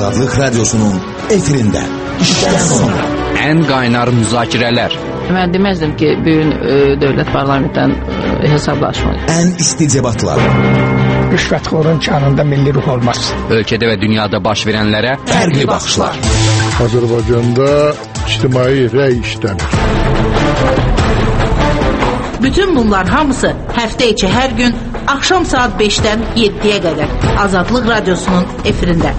Azadlıq Radyosu'nun efirində işdən sonra ən qaynar müzakirələr. Mən deməzdim ki, bugün dövlət parlamentdən hesablaşmalı. Ən isti debatlar. Rüşvətxorun canında milli ruh olmaz. Ölkədə və dünyada baş verənlərə fərqli baxışlar. Azərbaycanda ictimai rəy işləmir. Bütün bunlar hamısı həftə içi hər gün axşam saat 5-dən 7-yə qədər Azadlıq Radyosu'nun efirində.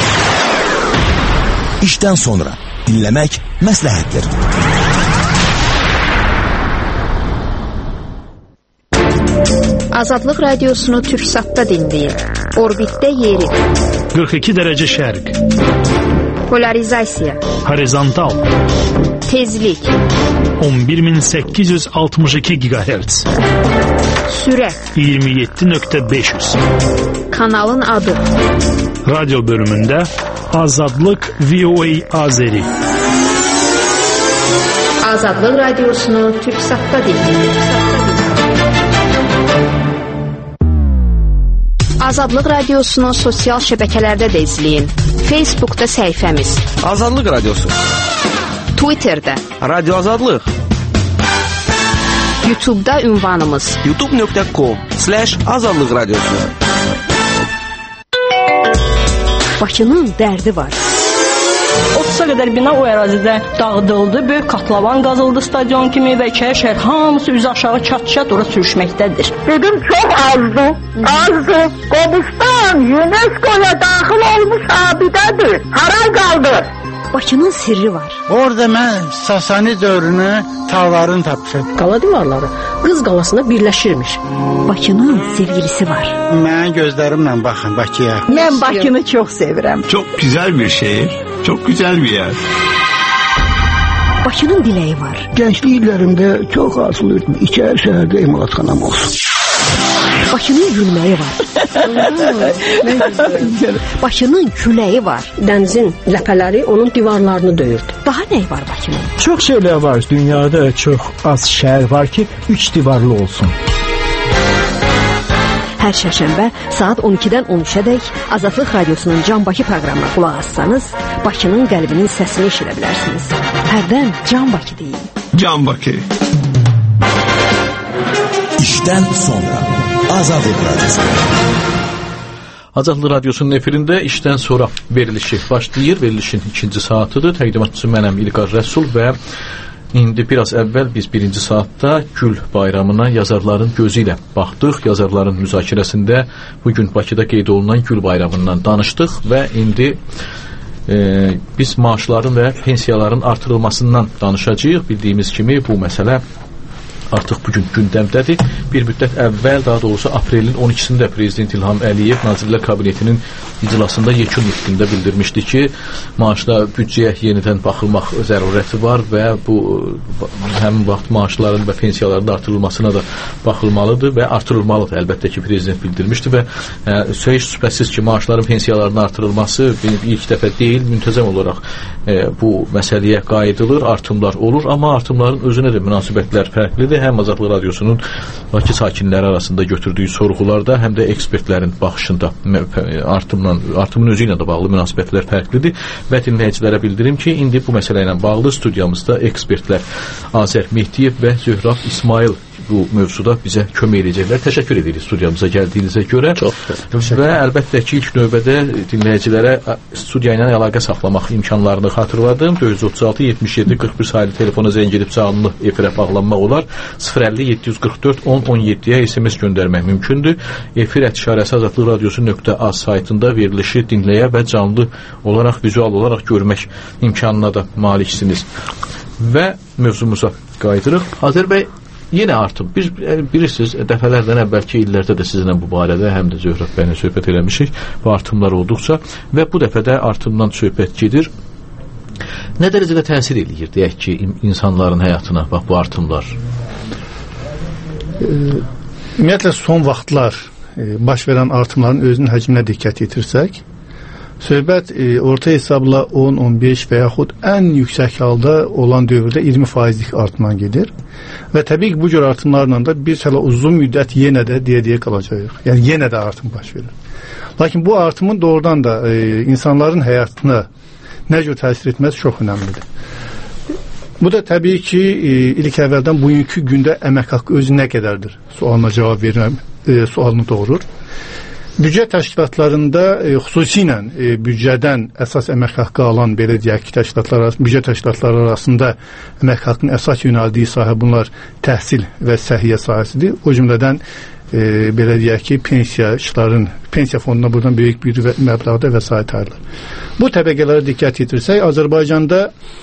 İşdən sonra dinləmək məsləhətdir. Azadlıq Radiosunu Türksat'ta dinləyin. Orbitdə yeri. 42 dərəcə şərq. Polarizasiya. Horizontal. Tezlik. 11862 GHz. Sürət. 27.500. Kanalın adı. Radyo bölümündə Azadlıq VOA Azeri. Azadlıq Radiosunu Türksat'ta dinləyin. Azadlıq Radiosunu sosial şəbəkələrdə də izləyin. Facebook'da səhifəmiz Azadlıq Radyosu, Twitter'da Radyo Azadlıq, YouTube'da ünvanımız youtube.com/Azadlıq Radyosu. Bakının dərdi var. 30'a qədər bina o ərazidə dağıdıldı, böyük katlavan qazıldı stadion kimi və iki şəhər hamısı üzü aşağı çat-çat ora sürüşməkdədir. Dedim çox azdı. Qobustan UNESCO'ya daxil olmuş abidədir. Haray qaldı. Bakının sirri var. Orada mən Sasani dövrünü tağlarını tapmışam. Qala divarları Qız qalasına birləşirmiş. Bakının sevgilisi var. Mən gözlərimlə baxın Bakıya. Mən Bakını çox sevirəm. Çok güzel bir şehir, çok güzel bir yer. Bakının diləyi var. Gənclik illərimdə çox arzuluyordum. İçəri şəhərdə emalatxanam olsun. Bakının gülməyi var. Bakının küləyi var. Dənizin ləpələri onun divarlarını döyürdü. Daha nə var Bakının? Çox şeylər var. Dünyada çox az şəhər var ki, 3 divarlı olsun. Hər şərşənbə saat 12-dən 13-ədək Azadlıq Radyosu'nun Can Bakı proqramına qulaq assanız, Bakının qəlbinin səsini eşidə bilərsiniz. Hərdən Can Bakı deyin. Can Bakı. İşdən sonra Azadlıq Radyosu. Azadlıq Radyosu'nun efirində işdən sonra verilişi başlayır. Verilişin ikinci saatıdır. Təqdimatçısı mənəm İlqar Rəsul və indi biraz əvvəl biz birinci saatda Gül bayramına yazarların gözü ilə baxdıq. Yazarların müzakirəsində bugün Bakıda qeyd olunan Gül bayramından danışdıq və indi biz maaşların və pensiyaların artırılmasından danışacağıq. Bildiyimiz kimi bu məsələ artıq bugün gündəmdədir. Bir müddət əvvəl, daha doğrusu aprelin 12-sində Prezident İlham Əliyev Nazirlər Kabinetinin iclasında yekun nitqində bildirmişdi ki, maaşda büdcəyə yenidən baxılmaq zərurəti var və bu həmin vaxt maaşların və pensiyaların artırılmasına da baxılmalıdır və artırılmalıdır. Əlbəttə ki, Prezident bildirmişdi və heç şübhəsiz ki, maaşların, pensiyaların artırılması ilk dəfə deyil, müntəzəm olaraq bu məsələyə qayıdılır, artımlar olur, amma artımların özünə də münasibətlər fərqlidir. Həm Azadlıq Radyosu'nun Bakı sakinləri arasında götürdüyü sorğularda, həm də ekspertlərin baxışında artımın özü ilə də bağlı münasibətlər fərqlidir və dinləyicilərə bildirim ki, indi bu məsələ ilə bağlı studiyamızda ekspertlər Azər Mehdiyev və Zöhrab İsmail bu mövzuda bizə kömək edəcəklər. Təşəkkür edirik studiyamıza gəldiyinizə görə. Və əlbəttə ki, ilk növbədə dinləyicilərə studiya ilə əlaqə saxlamaq imkanlarını xatırladım. 436-77-41 sayılı telefona zəng edib canlı efirə bağlanmaq olar. 050-744-10-17-yə SMS göndərmək mümkündür. efir@azadlıqradiosu.az saytında verilişi dinləyə və canlı olaraq, vizual olaraq görmək imkanına da maliksiniz. Və mövzumuza qayıdırıq. Azər bəy, yenə artım. Biz bilirsiniz, dəfələrdən əvvəlki illərdə də sizinlə bu barədə həm də Zöhrab bəylə söhbət eləmişik. Bu artımlar olduqca və bu dəfə də artımdan söhbət gedir. Nə dərəcədə təsir eləyir, deyək ki, insanların həyatına bax bu artımlar? Ümumiyyətlə son vaxtlar baş verən artımların özünün həcminə diqqət yetirsək, Söhbət orta hesabla 10-15 və yaxud ən yüksək halda olan dövrdə 20%lik artımdan gedir. Və təbii ki, bu cür artımlarla da bir hələ uzun müddət yenə də deyə qalacaq. Yəni yenə də artım baş verir. Lakin bu artımın doğrudan da insanların həyatına nə cür təsir etməsi çox önəmlidir. Bu da təbii ki, ilk əvvəldən bugünkü gündə əmək haqqı özü nə qədərdir sualına cavab verirəm, sualını doğurur. Büdcə təşkilatlarında xüsusilə büdcədən əsas əmək haqqı alan belə deyək ki, büdcə təşkilatları arasında əmək haqqının əsas yönəldiyi sahə bunlar təhsil və səhiyyə sahəsidir. O cümlədən belə deyək ki, pensiya fonduna buradan böyük bir məbləğdə vəsait ayrılır. Bu təbəqələrə diqqət yetirsək, Azərbaycanda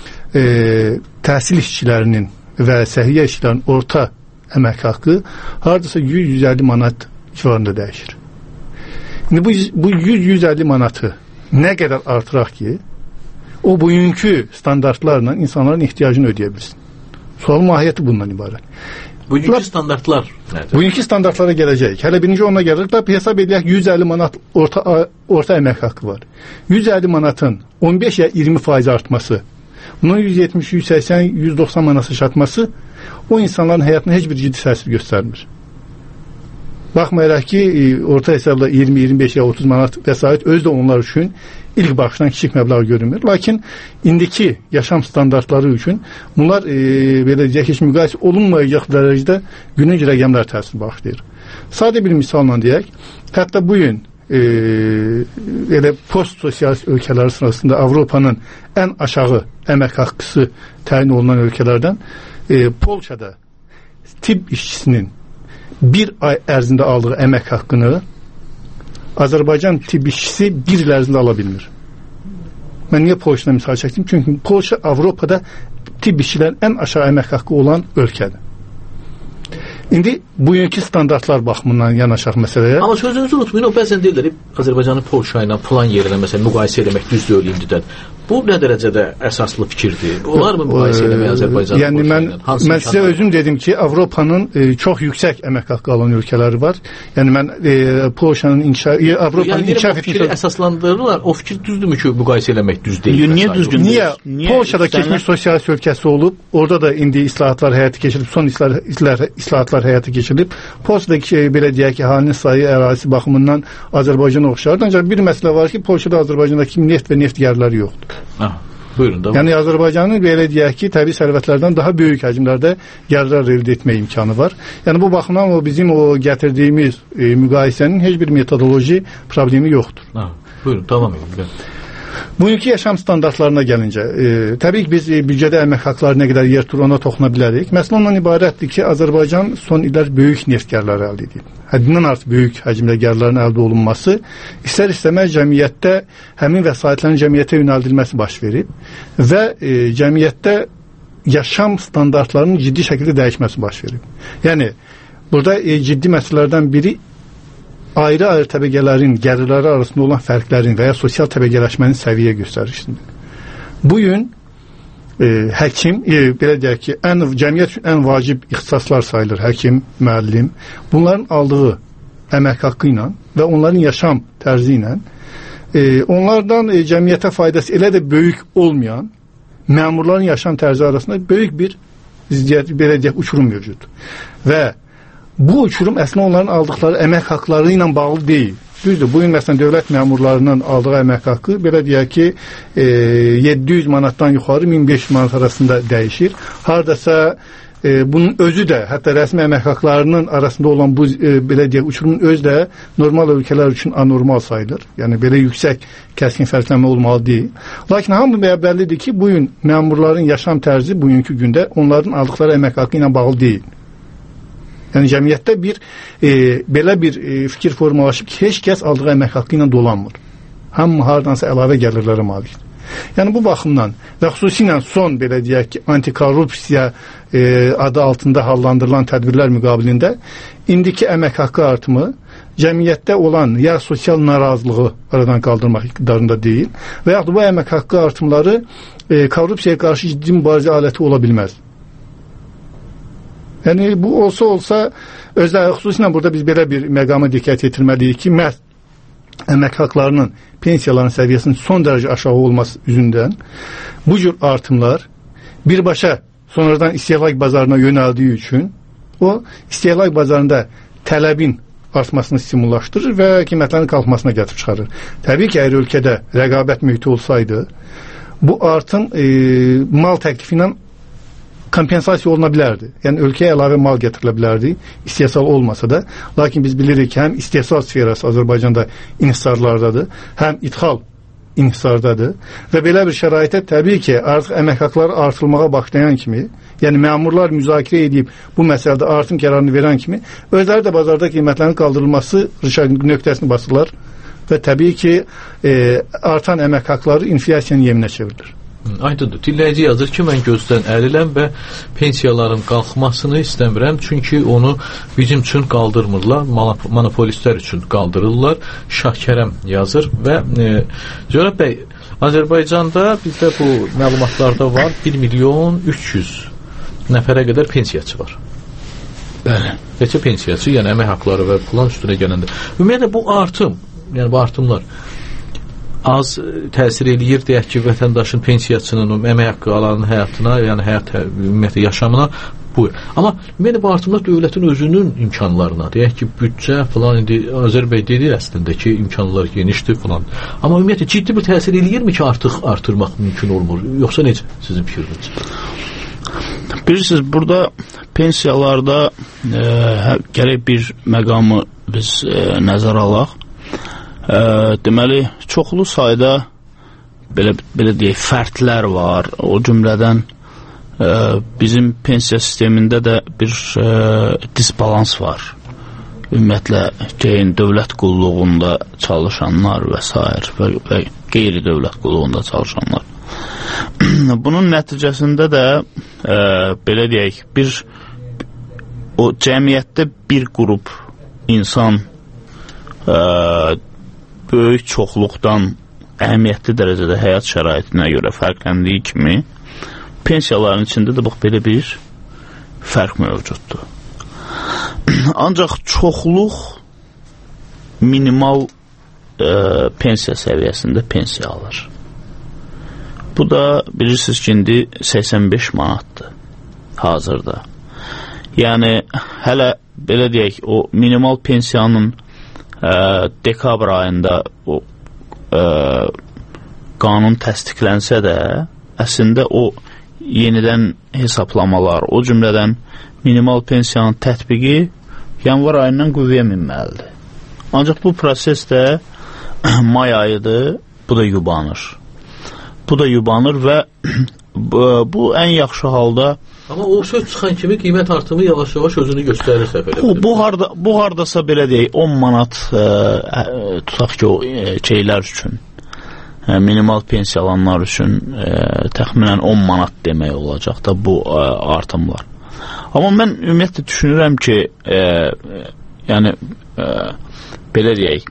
təhsil işçilərinin və səhiyyə işçilərinin orta əmək haqqı hardasa 100-150 manat civarında dəyişir. İndi bu 100-150 manatı nə qədər artıraq ki, o bugünkü standartlarla insanların ehtiyacını ödəyə bilsin. Sualın mahiyyəti bundan ibarət. Bugünkü standartlar nədir? Bugünkü standartlara gələcək. Hələ birinci ona gəlirik. Hesab edək 150 manat orta əmək haqqı var. 150 manatın 15 ya 20% artması, bunun 170, 180, 190 manata çatması o insanların həyatına heç bir ciddi təsir göstərmir. Baxmayaraq ki, orta hesabla 20, 25 ya 30 manat vəsait özü də onlar üçün ilk baxışdan kiçik məbləğ görünmür. Lakin indiki yaşam standartları üçün bunlar belə deyək, heç müqayisə olunmayacaq dərəcədə günlük rəqəmlər təsir bağışlayır. Sadə bir misalla deyək, hətta bugün elə post-sosialist ölkələr sırasında Avropanın ən aşağı əmək haqqısı təyin olunan ölkələrdən Polşada tibb işçisinin bir ay ərzində aldığı əmək haqqını Azərbaycan tibb işçisi bir il ərzində ala bilmir. Mən niyə Polşadan misal çəkdim? Çünki Polşa Avropada tibb işçilərin ən aşağı əmək haqqı olan ölkədir. İndi bugünkü standartlar baxımından yanaşaq məsələyə. Amma sözünüzü unutmayın, o bəzən deyirlər, Azərbaycanı Polşa ilə falan yerlə məsələn müqayisə etmək düz deyil indidən. Bu nə dərəcədə əsaslı fikirdir? Olar mı müqayisə etmək Azərbaycanı? Yəni mən sizə özüm dedim ki, Avropanın çox yüksək əmək haqqı alan ölkələri var. Yəni mən Polşanın Avropanın inkişaf etmiş əsaslandırırlar. O fikir düzdürmü ki, müqayisə etmək düz deyil? Niyə düzgün? Niyə? Polşada keçmiş sosialist ölkəsi olub, orada da indi islahatlar həyata keçirilib, son islahatlar həyata keçirilib. Polşadakı belə deyək ki, əhalinin sayı, ərazisi baxımından Azərbaycana oxşardır. Ancaq bir məsələ var ki, Polşada Azərbaycandakı neft və neft gəlirləri yoxdur. Buyurun da. Yəni Azərbaycanın belə deyək ki, təbii sərvətlərdən daha böyük həcmlərdə gəlirlər əldə etmə imkanı var. Yəni bu baxımdan bizim gətirdiyimiz müqayisənin heç bir metodoloji problemi yoxdur. Buyurun, davam edin. Bugünkü yaşam standartlarına gəlincə, təbii ki, biz büdcədə əmək haqqları nə qədər yer tutur, ona toxuna bilərik. Məsələ ondan ibarətdir ki, Azərbaycan son illər böyük neft gəlirləri əldə edib. Həddindən artıq böyük həcmdə gəlirlərin əldə olunması istər-istəməz cəmiyyətdə həmin vəsaitlərin cəmiyyətə yönəldilməsi baş verib və cəmiyyətdə yaşam standartlarının ciddi şəkildə dəyişməsi baş verib. Yəni, burada ciddi məsələlərdən biri ayrı-ayrı təbəqələrin gəlirləri arasında olan fərqlərin və ya sosial təbəqələşmənin səviyyə göstərişidir. Bugün həkim, belə deyək ki, cəmiyyət üçün ən vacib ixtisaslar sayılır həkim, müəllim. Bunların aldığı əmək haqqı ilə və onların yaşam tərzi ilə onlardan cəmiyyətə faydası elə də böyük olmayan məmurların yaşam tərzi arasında böyük bir belə deyək, uçurum mövcuddur. Və bu uçurum əslində onların aldıqları əmək haqqları ilə bağlı deyil. Düzdür, bugün məsələn dövlət məmurlarının aldığı əmək haqqı belə deyək ki 700 manatdan yuxarı 1500 manat arasında dəyişir. Hardasa bunun özü də, hətta rəsmi əmək haqqlarının arasında olan bu belə deyək uçurumun özü də normal ölkələr üçün anormal sayılır. Yəni belə yüksək kəskin fərqlənmə olmalı deyil. Lakin hamı bəllidir ki, bugün məmurların yaşam tərzi bugünkü gündə onların aldıqları əmək haqqı ilə bağlı deyil. Yəni cəmiyyətdə belə bir fikir formalaşıb ki, heç kəs aldığı əmək haqqı ilə dolanmır. Hamı hardansa əlavə gəlirlərə malikdir. Yəni bu baxımdan və xüsusilə son belə deyək ki, antikorrupsiya adı altında hallandırılan tədbirlər müqabilində indiki əmək haqqı artımı cəmiyyətdə olan ya sosial narazılığı aradan qaldırmaq iqtidarında deyil və yaxud bu əmək haqqı artımları korrupsiyaya qarşı ciddi mübarizə aləti ola bilməz. Yəni bu olsa xüsusilə burada biz belə bir məqama diqqət yetirməliyik ki, məhz əmək haqlarının, pensiyaların səviyyəsinin son dərəcə aşağı olması üzündən bu cür artımlar birbaşa sonradan istehlak bazarına yönəldiyi üçün o istehlak bazarında tələbin artmasını stimullaşdırır və qiymətlərin qalxmasına gətirib çıxarır. Təbii ki, əgər ölkədə rəqabət mühiti olsaydı, bu artım mal təklifi ilə kompensasiya oluna bilərdi. Yəni ölkəyə əlavə mal getirilə bilərdi, istehsal olmasa da. Lakin biz bilirik ki, həm istehsal sferası Azərbaycanda inhisarlardadır, həm ithal inhisardadır və belə bir şəraitə təbii ki, artıq əmək haqları artırılmağa başlayan kimi, yəni məmurlar müzakirə edib bu məsələdə artım qərarını verən kimi, özləri də bazarda qiymətlərin qaldırılması nöqtəsini basırlar və təbii ki, artan əmək haqları inflyasiyanın yeminə çevrilir. Aydındır. Dinləyici yazır ki, mən gözdən əliləm və pensiyaların qalxmasını istəmirəm, çünki onu bizim üçün qaldırmırlar, monopolistlər üçün qaldırırlar. Şahkərəm yazır və Cörəb bəy, Azərbaycanda bizdə bu məlumatlarda var 1.300.000 nəfərə qədər pensiyaçı var. Bəli. Neçə pensiyaçı, yəni əmək haqları və plan üstünə gələndə. Ümumiyyətlə bu artım, yəni bu artımlar az təsir eləyir, deyək ki, vətəndaşın, pensiyaçının, əmək haqqı alanın həyatına, yəni həyat ümumiyyətlə yaşamına buyur. Amma ümumiyyətlə bu artımlar dövlətin özünün imkanlarına, deyək ki, büdcə falan, indi Azər bəy dedi əslində ki, imkanlar genişdir falan. Amma ümumiyyətlə ciddi bir təsir eləyirmi ki, artıq artırmaq mümkün olmur? Yoxsa necə sizin fikriniz? Bilirsiniz, burada pensiyalarda gərək bir məqamı biz nəzərə alaq. Deməli, çoxlu sayda belə deyək, fərdlər var. O cümlədən bizim pensiya sistemində də bir disbalans var. Ümumiyyətlə, dövlət qulluğunda çalışanlar və s. və qeyri-dövlət qulluğunda çalışanlar. Bunun nəticəsində də belə deyək, o cəmiyyətdə bir qrup insan böyük çoxluqdan əhəmiyyətli dərəcədə həyat şəraitinə görə fərqləndiyi kimi pensiyaların içində də belə bir fərq mövcuddur. Ancaq çoxluq minimal pensiya səviyyəsində pensiya alır. Bu da bilirsiniz ki, indi 85 manatdır hazırda. Yəni, hələ belə deyək, o minimal pensiyanın dekabr ayında o qanun təsdiqlənsə də, əslində o yenidən hesablamalar, o cümlədən minimal pensiyanın tətbiqi yanvar ayından qüvvəyə minməlidir. Ancaq bu proses də may ayıdır, bu da yubanır. Bu da yubanır və bu ən yaxşı halda. Amma o söz çıxan kimi qiymət artımı yavaş-yavaş özünü göstərir səfərdə. Bu hardasa belə deyək, 10 manat tutaq ki, o şeylər üçün, minimal pensiyalanlar üçün təxminən 10 manat demək olacaq da bu artımlar. Amma mən ümumiyyətlə düşünürəm ki, yəni belə deyək,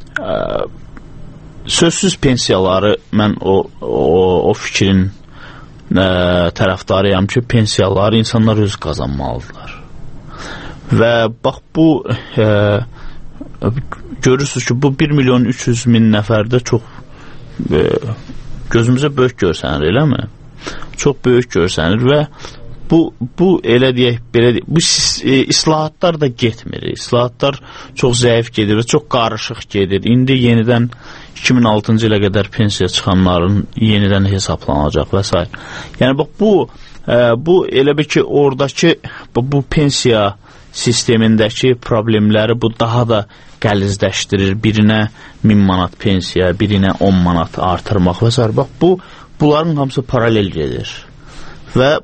sözsüz pensiyaları mən o fikrin tərəfdarıyam ki, pensiyaları insanlar öz qazanmalıdırlar. Və bax bu görürsünüz ki, bu 1.300.000 nəfərdə çox gözümüzə böyük görsənir, eləmi? Çox böyük görsənir və bu elə deyək, belə deyək, bu islahatlar da getmir. İslahatlar çox zəif gedir və çox qarışıq gedir. İndi yenidən 2006-cı ilə qədər pensiya çıxanların yenidən hesablanacaq və s. Yəni, bax, bu elə bir ki, oradakı bu pensiya sistemindəki problemləri bu daha da qəlizləşdirir. Birinə 1000 manat pensiya, birinə 10 manat artırmaq və s. Bax, bunların hamısı paralel gedir. Və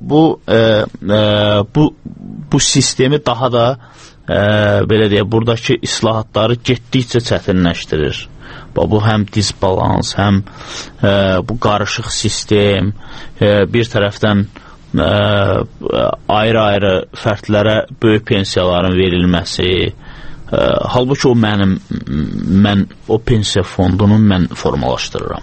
bu sistemi daha da belə deyək, buradakı islahatları getdikcə çətinləşdirir. Bu həm disbalans, həm bu qarışıq sistem, bir tərəfdən ayrı-ayrı fərdlərə böyük pensiyaların verilməsi, halbuki mən o pensiya fondunu mən formalaşdırıram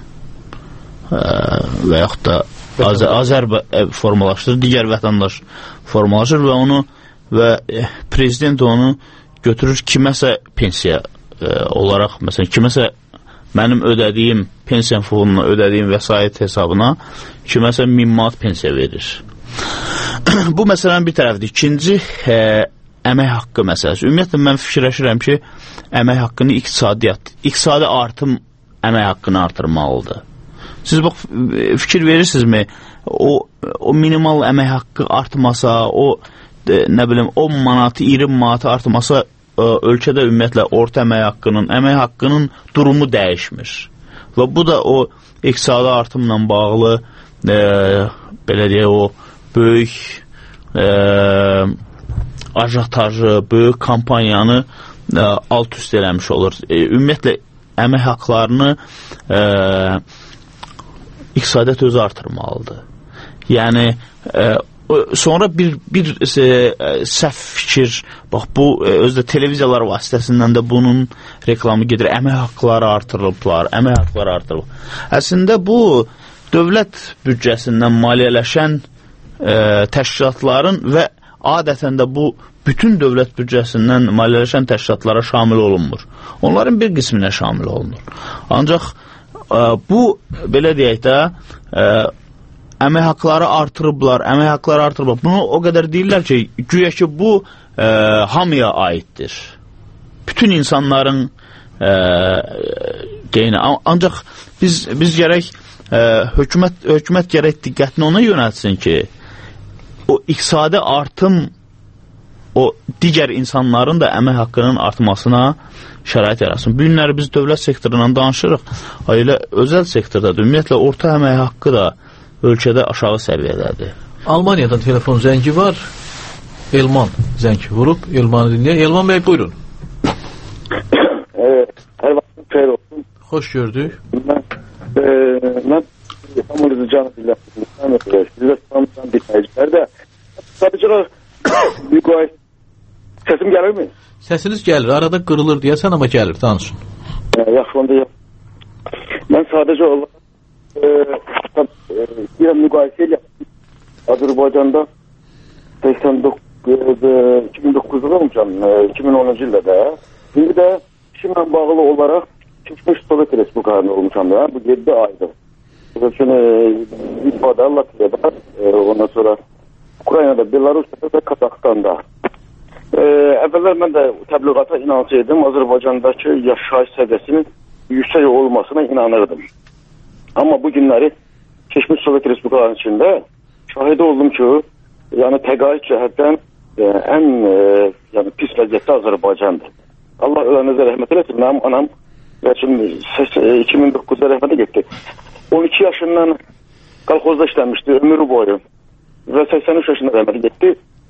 və yaxud da Azər formalaşdırır, digər vətəndaş formalaşır və prezident onu götürür kiməsə pensiya olaraq, məsələn, kiməsə mənim ödədiyim pensiya fonuna ödədiyim vəsait hesabına kiməsə 1000 manat pensiya verir. Bu məsələnin bir tərəfidir. İkinci, əmək haqqı məsələsi. Ümumiyyətlə, mən fikirləşirəm ki, əmək haqqını iqtisadi artım əmək haqqını artırmalıdır. Siz bax, fikir verirsinizmi? O minimal əmək haqqı artmasa, nə bilim, 10 manatı, 20 manatı artmasa, ölkədə ümumiyyətlə orta əmək haqqının durumu dəyişmir. Və bu da o iqtisadi artımla bağlı belə deyək, o böyük ajatajı, böyük kampaniyanı alt-üst eləmiş olur. Ümumiyyətlə, əmək haqlarını iqtisadiyyat özü artırmalıdır. Yəni, sonra bir səhv fikir, bax bu özdə televiziyalar vasitəsindən də bunun reklamı gedir. Əmək haqları artırılıblar, əmək haqları artırılıb. Əslində bu dövlət büdcəsindən maliyyələşən təşkilatların və adətən də bu bütün dövlət büdcəsindən maliyyələşən təşkilatlara şamil olunmur. Onların bir qisminə şamil olunur. Ancaq bu, belə deyək də, əmək haqları artırıblar. Bunu o qədər deyirlər ki, güya ki, bu hamıya aiddir. Bütün insanların deyini. Ancaq biz gərək, hökumət gərək diqqətini ona yönəltsin ki, o iqtisadi artım o digər insanların da əmək haqqının artmasına şərait yaratsın. Bu günləri biz dövlət sektorundan danışırıq. Elə özəl sektordadır. Ümumiyyətlə, orta əmək haqqı da ölkədə aşağı səviyyədədir. Almaniyadan telefon zəngi var. Elman zəngi vurub. Elmanı dinləyək. Elman bəy, buyurun. Hər vaxtın xeyir olsun. Xoş gördük. Mən İstanbul Canı Billəşdirmişdən sizə İstanbul'dan dinləyicilər də sadəcə müqayisə səsim gəlirmi? Səsiniz gəlir. Arada qırılır deyəsən, amma gəlir. Danışın. Yaxşı, onda yox. Mən sadəcə olaraq bir müqayisə ilə Azərbaycanda 2009'da olmuşam, 2010-cu ildə də. İndi də işimlə bağlı olaraq Keçmiş Sovet Respublikalarında olmuşam da, bu 7 aydır. Litvada, Latviyada, ondan sonra Ukraynada, Belarus'da və Kazakhstanda. Əvvəllər mən də təbliğata inansaydım, Azərbaycandakı yaşayış səviyyəsinin yüksək olmasına inanırdım. Amma bu günləri Keçmiş Sovet Respublikalarının içində şahidi oldum ki, yəni təqaüd cəhətdən ən pis vəziyyətdə Azərbaycandır. Allah ölənizə rəhmət eləsin. Mənim anam 2009'da rəhmətə getdi. 12 yaşından kolxozda işləmişdi ömrü boyu və 83 yaşında rəhmətə getdi.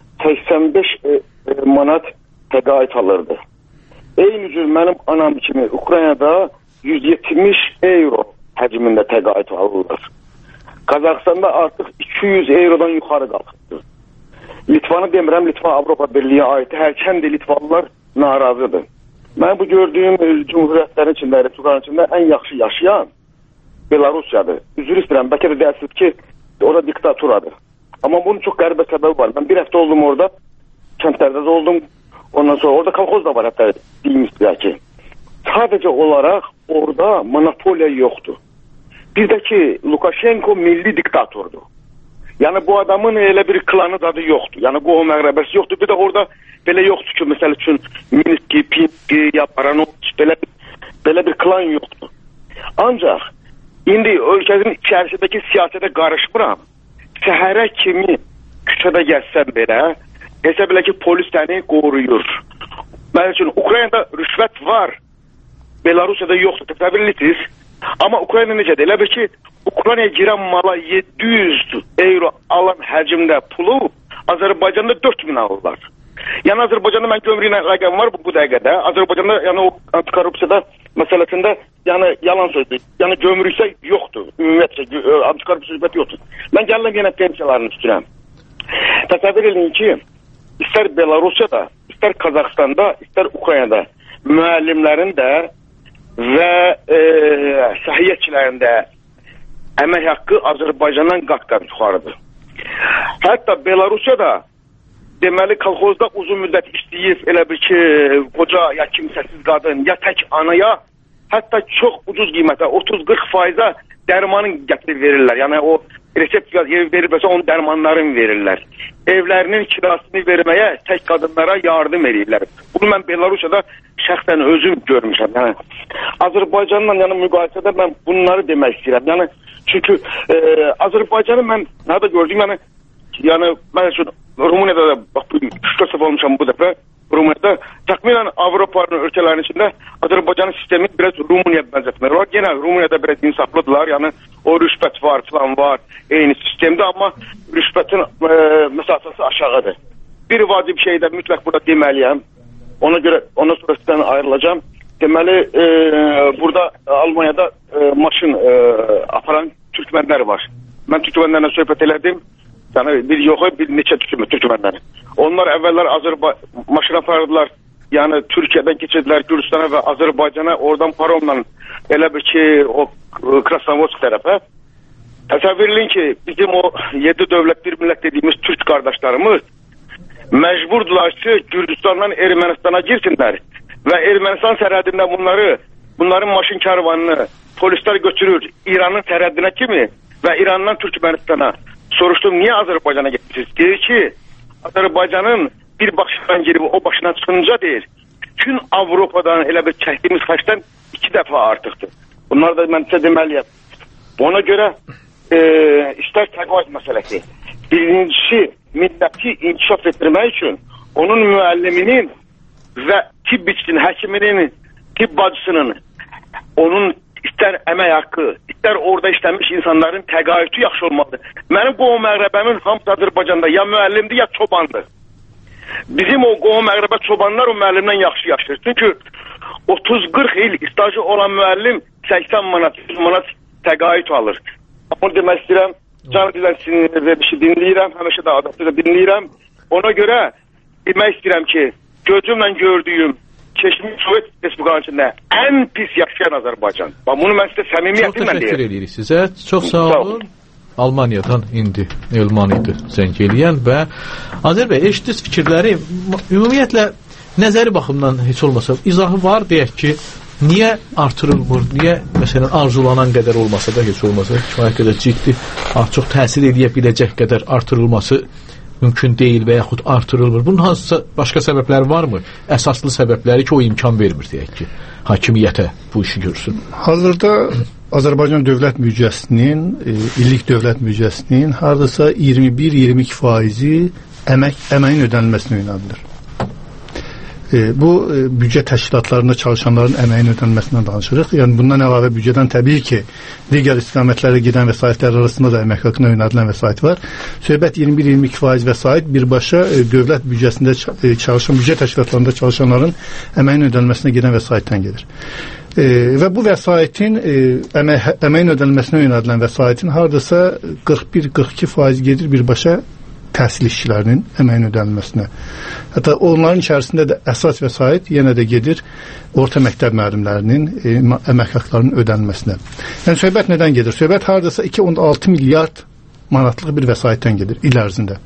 85 manat təqaüd alırdı. Eyni cür mənim anam kimi Ukraynada 170 euro həcmində təqaüd alırlar. Qazaxstanda artıq 200 eurodan yuxarı qalxıbdır. Litvanı demirəm, Litva Avropa Birliği'ne ait. Hərkəndi Litvalılar narazıdır. Mən bu gördüyüm cumhuriyyətlərin içində, Respublikaların içində ən yaxşı yaşayan Belarusyadır. Üzr istəyirəm, bəlkə də deyəsiniz ki, orada diktaturadır. Amma bunun çox qəribə səbəbi var. Mən bir həftə oldum orada, kəndlərdə də oldum. Ondan sonra orada kolxoz da var, hətta deyim istəyir ki. Sadəcə olaraq orada monopoliya yoxdur. Bir də ki, Lukashenko milli diktatordur. Yəni bu adamın elə bir klanı dadı yoxdur. Yəni qohum əqrəbəsi yoxdur. Bir də orada belə yoxdur ki, məsəl üçün Minski, Pinski, ya Paranovich, belə bir klan yoxdur. Ancaq indi ölkənin içərisindəki siyasətə qarışmıram. Səhərə kimi küçədə gəzsən belə, hesab elə ki, polis səni qoruyur. Mənim üçün Ukraynada rüşvət var. Belarusiyada yoxdur. Təsəvvür edirsiniz? Amma Ukrayna necədir? Elə bir ki, Ukraynaya girən mala 700 euro alan həcmdə pulu Azərbaycanda 4000 alırlar. Yəni Azərbaycanda mən gömrüylə rəqəm var bu dəqiqədə. Azərbaycanda yəni o antikorrupsiyada məsələsində yəni yalan sözdür. Yəni gömrüksə yoxdur. Ümumiyyətlə antikorrupsiya söhbəti yoxdur. Mən gəlirəm yenə pensiyaların üstünə. Təsəvvür edin ki, istər Belarusiyada, istər Qazaxstanda, istər Ukraynada müəllimlərin də və səhiyyəçilərin də əmək haqqı Azərbaycandan qat-qat yuxarıdır. Hətta Belarusiyada deməli kolxozda uzun müddət işləyib elə bir ki, qoca ya kimsəsiz qadın ya tək anaya hətta çox ucuz qiymətə 30-40% dərmanın gətirib verirlər. Yəni o resept verilməsə onun dərmanlarını verirlər. Evlərinin kirasını verməyə tək qadınlara yardım edirlər. Bunu mən Belarusiyada şəxsən özüm görmüşəm. Yəni Azərbaycanla yəni müqayisədə mən bunları demək istəyirəm. Yəni çünki Azərbaycanı mən nədə gördüm, yəni mən üçün Rumuniyada da bax bu 3-4 səfər olmuşam bu dəfə Rumuniyada təxminən Avropanın ölkələrinin içində Azərbaycanın sistemi biraz Rumuniya bənzətmələri var. Yenə Rumuniyada biraz insaflıdırlar. Yəni o rüşvət var, falan var, eyni sistemdə, amma rüşvətin məsafəsi aşağıdır. Bir vacib şey də mütləq burada deməliyəm. Ona görə ondan sonra sizdən ayrılacağım. Deməli burada Almaniyada maşın aparan türkmənlər var. Mən türkmənlərlə söhbət elədim. Yəni bir yox, bir neçə türkmənləri. Onlar əvvəllər maşın apardılar. Yəni Türkiyədən keçirdilər Gürcüstana və Azərbaycana, oradan paromla elə bir ki o Krasnovodsk tərəfə. Təsəvvür edin ki, bizim o 7 dövlət bir millət dediyimiz türk qardaşlarımız məcburdular ki, Gürcüstandan Ermənistana girsinlər və Ermənistan sərhədində bunların maşın karvanını polislər götürür İranın sərhədinə kimi və İrandan Türkmenistana. Soruşdum, niyə Azərbaycana getirsiniz? Deyir ki, Azərbaycanın bir başından girib o başına çıxınca deyir, bütün Avropadan elə bir çəkdiyimiz xərcdən 2 dəfə artıqdır. Bunlar da mən sizə deməliyəm. Ona görə istər təqaüd məsələsi. Birincisi, milləti inkişaf etdirmək üçün onun müəlliminin və tibb işçinin, həkiminin, tibb bacısının, onun istər əmək haqqı, istər orada işlənmiş insanların təqaüdü yaxşı olmalıdır. Mənim qohum-əqrəbəmin hamısı Azərbaycanda ya müəllimdir, ya çobandır. Bizim o qohum-əqrəbə çobanlar o müəllimdən yaxşı yaşayır. Çünki 30-40 il stajı olan müəllim 80 manat, 100 manat təqaüd alır. Onu demək istəyirəm, canı dilən sizin dinləyirəm, həmişə də adaptı dinləyirəm. Ona görə demək istəyirəm ki, gözümlə gördüyüm keçmiş Sovet Respublikanın içində ən pis yaşayan Azərbaycan. Bax, bunu mən sizə səmimiyyətimlə deyirəm. Çox təşəkkür edirik sizə. Çox sağ olun. Almaniyadan indi Elman idi zəng eləyən və Azər bəy, eşitdiniz fikirləri ümumiyyətlə nəzəri baxımdan heç olmasa izahı var, deyək ki, niyə artırılmır, niyə məsələn arzulanan qədər olmasa da heç olmasa kifayət qədər ciddi, çox təsir edə biləcək qədər artırılması mümkün deyil və yaxud artırılmır. Bunun hansısa başqa səbəbləri varmı? Əsaslı səbəbləri ki, o imkan vermir, deyək ki, hakimiyyətə bu işi görsün. Hazırda Azərbaycan dövlət büdcəsinin, illik dövlət büdcəsinin hardasa 21-22% əməyin ödənilməsinə yönəldilir. Bu büdcə təşkilatlarında çalışanların əməyin ödənilməsindən danışırıq. Yəni bundan əlavə büdcədən təbii ki, digər istiqamətlərə gedən vəsaitlər arasında da əmək haqqına yönəldilən vəsait var. Söhbət 21-22% vəsait birbaşa dövlət büdcəsində çalışan, büdcə təşkilatlarında çalışanların əməyin ödənilməsinə gedən vəsaitdən gedir. Və bu vəsaitin əməyin ödənilməsinə yönədilən vəsaitin hardasa 41-42% gedir birbaşa təhsil işçilərinin əməyin ödənilməsinə. Hətta onların içərisində də əsas vəsait yenə də gedir orta məktəb müəllimlərinin əmək haqqlarının ödənilməsinə. Yəni söhbət nədən gedir? Söhbət hardasa 2.6 milyard manatlıq bir vəsaitdən gedir il ərzində.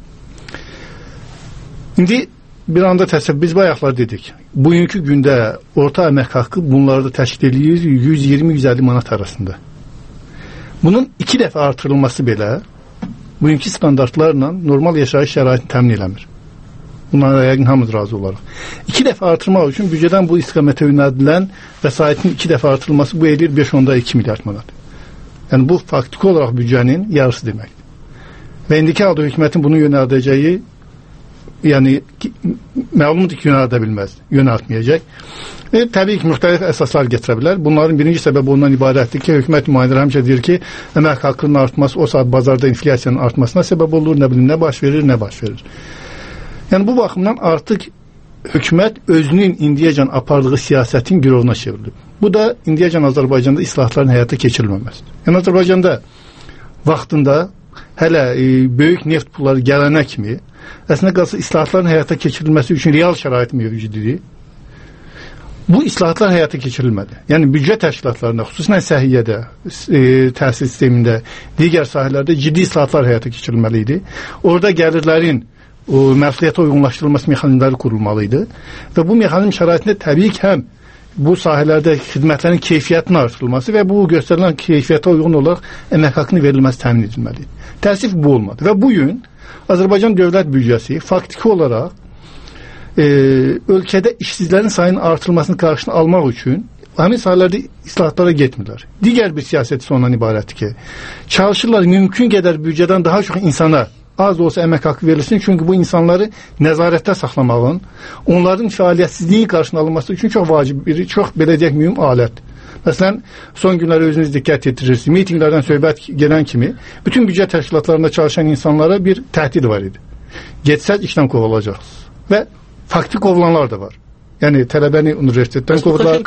İndi bir anda təsəvvür, biz bayaqlar dedik, bugünkü gündə orta əmək haqqı bunlarda təşkil edir 120-150 manat arasında. Bunun 2 dəfə artırılması belə bugünkü standartlarla normal yaşayış şəraitini təmin eləmir. Bunlara yəqin hamımız razı olarıq. 2 dəfə artırmaq üçün büdcədən bu istiqamətə yönəldilən vəsaitin 2 dəfə artırılması bu edir 5.2 milyard manat. Yəni bu faktiki olaraq büdcənin yarısı deməkdir. Və indiki halda hökumətin bunu yönəldəcəyi yəni məlumdur ki, yönəldə bilməz, yönəltməyəcək. Təbii ki, müxtəlif əsaslar gətirə bilər. Bunların birinci səbəbi ondan ibarətdir ki, hökumət nümayəndələri həmişə deyir ki, əmək haqqının artması o saat bazarda inflyasiyanın artmasına səbəb olur, nə bilim, nə baş verir. Yəni bu baxımdan artıq hökumət özünün indiyəcən apardığı siyasətin girovuna çevrilib. Bu da indiyəcən Azərbaycanda islahatların həyata keçirilməməsidir. Yəni Azərbaycanda vaxtında hələ böyük neft pulları gələnə kimi əslində qalsa islahatların həyata keçirilməsi üçün real şərait mövcuddur. Bu islahatlar həyata keçirilmədi. Yəni büdcə təşkilatlarında, xüsusən səhiyyədə, təhsil sistemində, digər sahələrdə ciddi islahatlar həyata keçirilməli idi. Orada gəlirlərin məsuliyyətə uyğunlaşdırılması mexanizmləri qurulmalı idi və bu mexanizm şəraitində təbii ki, həm bu sahələrdə xidmətlərin keyfiyyətinin artırılması və bu göstərilən keyfiyyətə uyğun olaraq əmək haqqının verilməsi təmin edilməlidir. Təəssüf bu olmadı və bu gün Azərbaycan dövlət büdcəsi faktiki olaraq ölkədə işsizlərin sayının artırılmasını qarşısını almaq üçün həmin sahələrdə islahatlara getmirlər. Digər bir siyasət ondan ibarətdir ki, çalışırlar mümkün qədər büdcədən daha çox insana az da olsa əmək haqqı verilsin, çünki bu insanları nəzarətdə saxlamağın, onların fəaliyyətsizliyi qarşısına alınması üçün çox vacib bir, çox belə deyək mühüm alətdir. Məsələn, son günləri özünüz diqqət yetirirsiniz. Mitinglərdən söhbət gedən kimi bütün büdcə təşkilatlarında çalışan insanlara bir təhdid var idi. Getsəz işdən qovulacaqsınız. Və faktik qovulanlar da var. Yəni tələbəni universitetdən qovdular,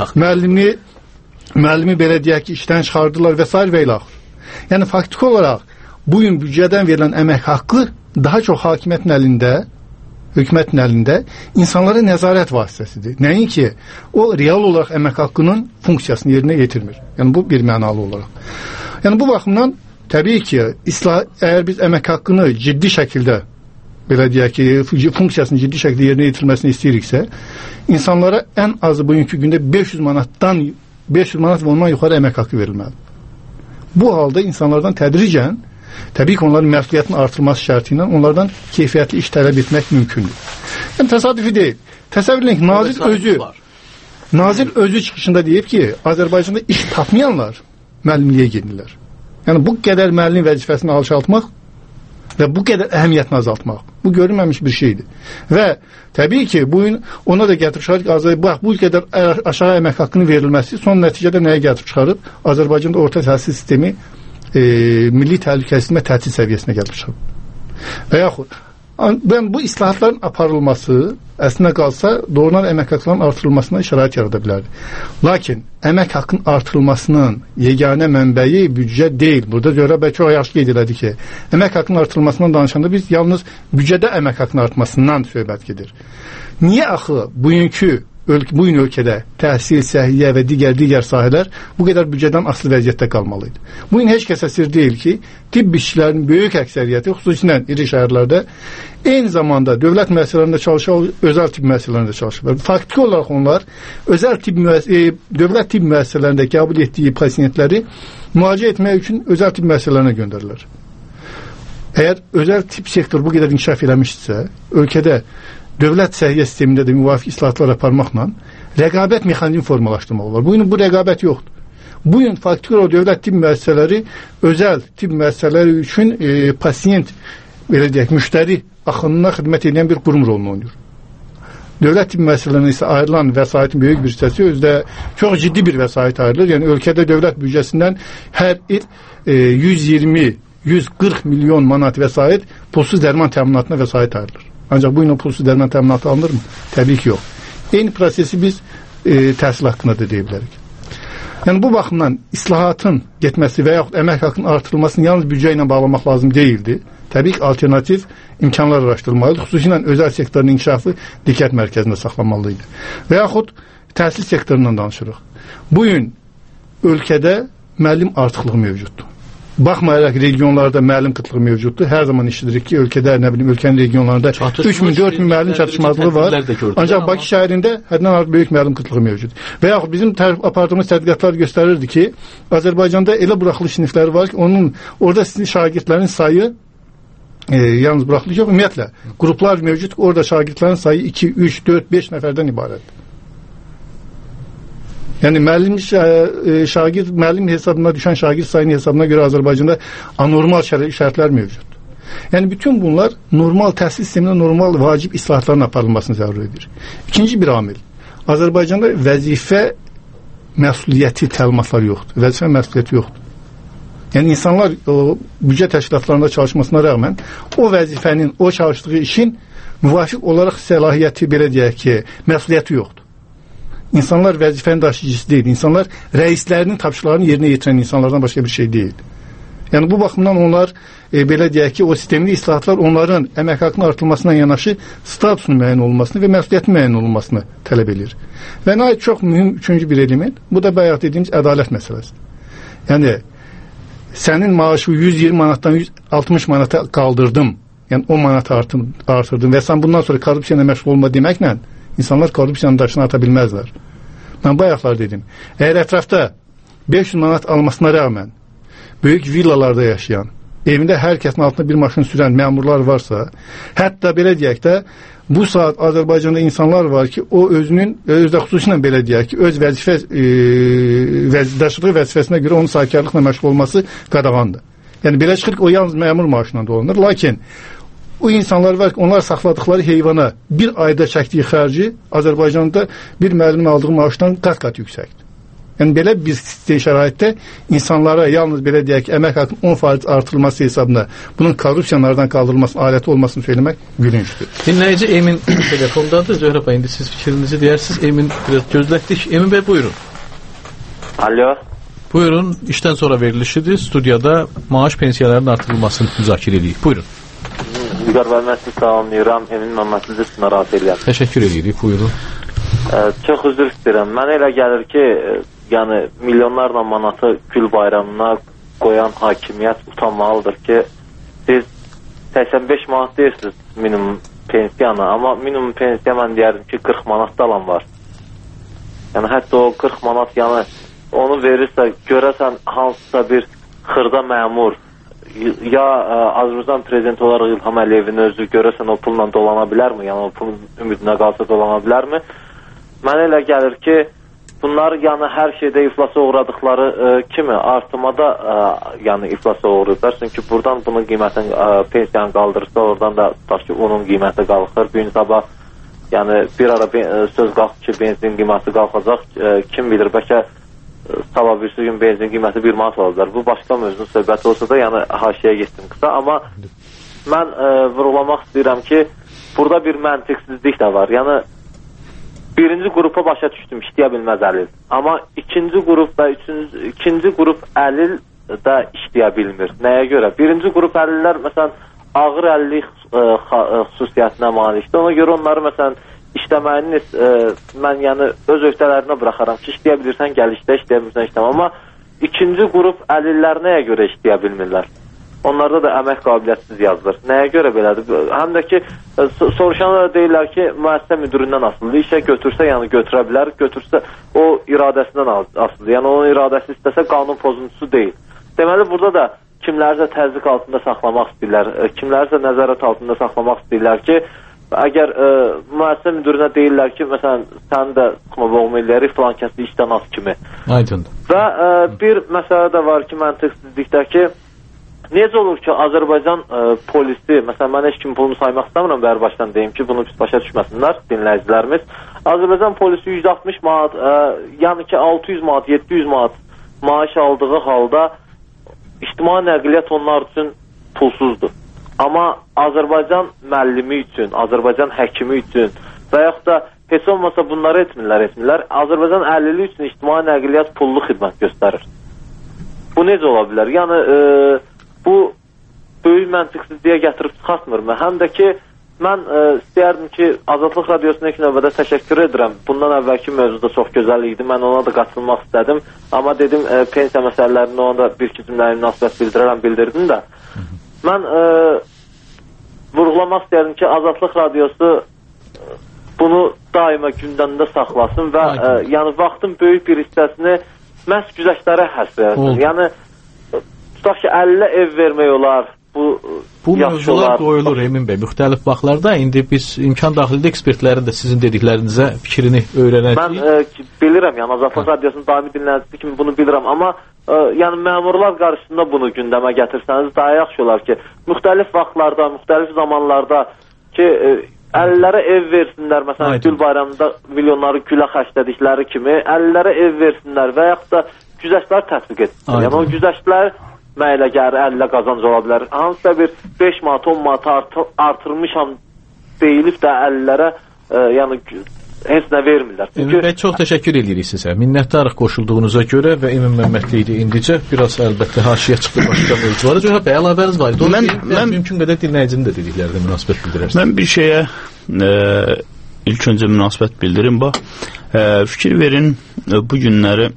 müəllimi belə deyək ki, işdən çıxardılar və s. və ilə axır. Yəni faktik olaraq bu gün büdcədən verilən əmək haqqı daha çox hakimiyyətin əlində, hökumətin əlində insanlara nəzarət vasitəsidir. Nəinki o real olaraq əmək haqqının funksiyasını yerinə yetirmir. Yəni bu bir mənalı olaraq. Yəni bu baxımdan təbii ki, əgər biz əmək haqqını ciddi şəkildə belə deyək ki, funksiyasını ciddi şəkildə yerinə yetirilməsini istəyiriksə, insanlara ən azı bugünkü gündə 500 manat və ondan yuxarı əmək haqqı verilməlidir. Bu halda insanlardan tədricən təbii ki, onların məsuliyyətinin artırılması şərti ilə onlardan keyfiyyətli iş tələb etmək mümkündür. Yəni təsadüfi deyil. Təsəvvür edin ki, nazir özü çıxışında deyib ki, Azərbaycanda iş tapmayanlar müəllimliyə gedirlər. Yəni bu qədər müəllim vəzifəsini alçaltmaq və bu qədər əhəmiyyətini azaltmaq. Bu görünməmiş bir şeydir. Və təbii ki, bu gün ona da gətirib çıxarıb bax, bu qədər aşağı əmək haqqının verilməsi son nəticədə nəyə gətirib çıxarıb? Azərbaycanda orta təhsil sistemi milli təhlükəsizlik və təhsil səviyyəsinə gəlib çıxıb. Və yaxud bu islahatların aparılması əslində qalsa doğrudan əmək haqqının artırılmasına şərait yarada bilərdi. Lakin əmək haqqının artırılmasının yeganə mənbəyi büdcə deyil. Burada Zöhrə bəy çox yaxşı qeyd elədi ki, əmək haqqının artırılmasından danışanda biz yalnız büdcədə əmək haqqının artmasından söhbət gedir. Niyə axı bu gün ölkədə təhsil, səhiyyə və digər sahələr bu qədər büdcədən asılı vəziyyətdə qalmalıydı? Bu gün heç kəsə sir deyil ki, tibb işçilərinin böyük əksəriyyəti, xüsusilə iri şəhərlərdə eyni zamanda dövlət müəssisələrində çalışır, özəl tibb müəssisələrində çalışırlar. Faktiki olaraq onlar dövlət tibb müəssisələrində qəbul etdiyi pasientləri müalicə etmək üçün özəl tibb müəssisələrinə göndərirlər. Əgər özəl tibb sektoru bu qədər inkişaf eləmişsə, ölkədə dövlət səhiyyə sistemində də müvafiq islahatlar aparmaqla rəqabət mexanizmi formalaşdırmaq olar. Bu gün bu rəqabət yoxdur. Bu gün faktiki olaraq dövlət tibb müəssisələri özəl tibb müəssisələri üçün pasiyent, belə deyək, müştəri axınına xidmət edən bir qurum rolunu oynayır. Dövlət tibb müəssisələrinə isə ayrılan vəsaitin böyük bir hissəsi özdə çox ciddi bir vəsait ayrılır. Yəni ölkədə dövlət büdcəsindən hər il 120-140 milyon manat vəsait pulsuz dərman təminatına vəsait ayrılır. Ancaq bu gün pulsuz dərman təminatı alınırmı? Təbii ki, yox. Eyni prosesi biz təhsil haqqında da deyə bilərik. Yəni bu baxımdan islahatın getməsi və yaxud əmək haqqının artırılmasını yalnız büdcə ilə bağlamaq lazım deyildi. Təbii ki, alternativ imkanlar araşdırılmalıdır. Xüsusilə özəl sektorun inkişafı diqqət mərkəzində saxlanmalıydı. Və yaxud təhsil sektorundan danışırıq. Bu gün ölkədə müəllim artıqlığı mövcuddur. Baxmayaraq regionlarda müəllim qıtlığı mövcuddur. Hər zaman eşidirik ki, ölkədə, ölkənin regionlarında 3000-4000 müəllim çatışmazlığı var. Ancaq Bakı şəhərində həddən artıq böyük müəllim qıtlığı mövcuddur. Və yaxud bizim apardığımız tədqiqatlar göstərirdi ki, Azərbaycanda elə buraxılış sinifləri var ki, orada şagirdlərin sayı yalnız buraxılış yox, ümumiyyətlə qruplar mövcud, orada şagirdlərin sayı 2, 3, 4, 5 nəfərdən ibarətdir. Yəni müəllim hesabına düşən şagird sayının hesabına görə Azərbaycanda anormal şərtlər mövcuddur. Yəni bütün bunlar normal təhsil sistemində normal vacib islahatların aparılmasını zərur edir. İkinci bir amil. Azərbaycanda vəzifə məsuliyyəti təlimatları yoxdur. Vəzifə məsuliyyəti yoxdur. Yəni insanlar büdcə təşkilatlarında çalışmasına rəğmən o vəzifənin, o çalışdığı işin müvafiq olaraq səlahiyyəti, belə deyək ki, məsuliyyəti yoxdur. İnsanlar vəzifənin daşıyıcısı deyil. İnsanlar rəislərinin tapşırıqlarını yerinə yetirən insanlardan başqa bir şey deyil. Yəni bu baxımdan onlar belə deyək ki, o sistemli islahatlar onların əmək haqqının artırılmasına yanaşı statusunun müəyyən olunmasını və məsuliyyətin müəyyən olunmasını tələb edir. Və nəhayət çox mühüm üçüncü bir element, bu da bayaq dediyimiz ədalət məsələsidir. Yəni sənin maaşı 120 manatdan 160 manata qaldırdım, yəni 10 manat artırdım və sən bundan sonra korrupsiya ilə məşğul olma deməklə insanlar korrupsiyanın daşını ata bilməzlər. Mən bayaqlar dedim. Əgər ətrafda 500 manat almasına rağmen böyük villalarda yaşayan, evində hər kəsin altında bir maşın sürən məmurlar varsa, hətta belə deyək də, bu saat Azərbaycanda insanlar var ki, o özünün, özdə xüsusilə belə deyək ki, öz daşıdığı vəzifəsinə görə onun sahibkarlıqla məşğul olması qadağandır. Yəni belə çıxır ki, o yalnız məmur maaşına dolanır. Lakin o insanlar var ki, onlar saxladıqları heyvana bir ayda çəkdiyi xərci Azərbaycanda bir müəllimin aldığı maaşdan qat-qat yüksəkdir. Yəni belə bir şəraitdə insanlara yalnız belə deyək ki, əmək haqqının 10% artırılması hesabına bunun korrupsiyalardan qaldırılmasının aləti olmasını söyləmək gülüncdür. Dinləyici Emin telefondadır. Zöhrə bəy, indi siz fikrinizi deyirsiniz. Emin biraz gözlətdik. Emin bəy, buyurun. Alo. Buyurun, işdən sonra verilişidir. Studiyada maaş pensiyalarının artırılmasını müzakirə edirik. Buyurun. İlqar bəy, mən sizi salamlayıram. Emin Məmmədli sizi narahat edirəm. Təşəkkür edirik. Buyurun. Çox üzr istəyirəm. Mənə elə gəlir ki, yəni milyonlarla manatı gül bayramına qoyan hakimiyyət utanmalıdır ki, siz 85 manat deyirsiniz minimum pensiyana, amma minimum pensiya mən deyərdim ki 40 manat da alan var. Yəni hətta o 40 manat, yəni onu verirsə, görəsən hansısa bir xırda məmur ya Azərbaycan prezidenti olaraq İlham Əliyevin özü görəsən o pulla dolana bilərmi? Yəni o pulun ümidinə qalsa dolana bilərmi? Mənə elə gəlir ki, bunlar yəni hər şeydə iflasa uğradıqları kimi artımada yəni iflasa uğrayıblar. Çünki buradan bunun qiymətin pensiyanı qaldırırsa, oradan da tutaq ki, onun qiyməti qalxır. Bir gün sabah yəni bir ara söz qalxır ki, benzin qiyməti qalxacaq. Kim bilir, bəlkə sabah bir gün benzin qiyməti 1 manat olacaq. Bu başqa mövzunun söhbəti olsa da yəni haşiyə getdim qısa. Amma mən vurğulamaq istəyirəm ki, burada bir məntiqsizlik də var. Yəni birinci qrupa başa düşdüm, işləyə bilməz əlil. Amma ikinci qrup və ikinci qrup əlil də işləyə bilmir. Nəyə görə? Birinci qrup əlillər, məsələn, ağır əlillik xüsusiyyətinə malikdir. Ona görə onları, məsələn, işləməyini mən yəni öz öhdələrinə buraxaram ki, işləyə bilirsən, gəl işlə, işləyə bilirsən, işləmə. Amma ikinci qrup əlillər nəyə görə işləyə bilmirlər? Onlarda da əmək qabiliyyətsiz yazılır. Nəyə görə belədir? Həm də ki, soruşanlar deyirlər ki, müəssisə müdüründən asılıdır. İşə götürsə, yəni götürə bilər. Götürsə, o iradəsindən asılıdır. Yəni, onun iradəsi istəsə, qanun pozuntusu deyil. Deməli, burada da kimlərsə təzyiq altında saxlamaq istəyirlər, kimlərsə nəzarət altında saxlamaq istəyirlər ki, əgər müəssisə müdürünə deyirlər ki, məsələn, sən də boğma eləyərik, filan kəsli işdən az kimi. Aydındır. Və bir məsələ də var ki, məntiqsizlikdə ki, necə olur ki, Azərbaycan polisi, məsələn, mən heç kim pulunu saymaq istəmirəm, bəhər başdan deyim ki, bunu başa düşməsinlər dinləyicilərimiz. Azərbaycan polisi 160 manat, yəni ki, 600 manat, 700 manat maaş aldığı halda ictimai nəqliyyat onlar üçün pulsuzdur. Amma Azərbaycan müəllimi üçün, Azərbaycan həkimi üçün və yaxud da heç olmasa bunları etmirlər. Azərbaycan əlilliyi üçün ictimai nəqliyyat pullu xidmət göstərir. Bu necə ola bilər? Yəni, bu böyük məntiqsizliyə gətirib çıxartmır mı? Həm də ki, mən istəyərdim ki, Azadlıq Radiosuna ilk növbədə təşəkkür edirəm. Bundan əvvəlki mövzuda çox gözəl idi. Mən ona da qatılmaq istədim. Amma dedim, pensiya məsələlərində ona da bir-iki cümləyə münasibət bildirdim də. Mən vurğulamaq istəyərdim ki, Azadlıq Radiosu bunu daima gündəmdə saxlasın və yəni vaxtın böyük bir hissəsini məhz güzəştlərə həsr etsin. Yəni, tutaq ki, 50 ev vermək olar, bu mövzular qoyulur Emin bəy müxtəlif vaxtlarda. İndi biz imkan daxilində ekspertlərin də sizin dediklərinizə fikrini öyrənəcəyik. Mən bilirəm, yəni Azadlıq Radiosunun daimi dinləyicisi kimi bunu bilirəm, amma yəni məmurlar qarşısında bunu gündəmə gətirsəniz daha yaxşı olar ki, müxtəlif vaxtlarda, müxtəlif zamanlarda ki, əllərə ev versinlər, məsələn, gül bayramında milyonları gülə xərclədikləri kimi, əllərə ev versinlər və yaxud da güzəştlər tətbiq etsinlər. Yəni o güzəştlər mənə gəlir, əllə qazanc ola bilər. Hansısa bir 5 manat, 10 manat artırmışam deyilib də əllərə yəni heç nə vermirlər. Emin bəy, çox təşəkkür edirik sizə. Minnətdarıq qoşulduğunuza görə və Emin Məmmədli idi indicə. Biraz əlbəttə haşiyə çıxdı başqa mövzulara. Zöhrə bəy, əlavəniz var idi. Mən mümkün qədər dinləyicinin də dediklərinə münasibət bildirərsin. Mən bir şeyə ilk öncə münasibət bildirim. Fikir verin, bu günləri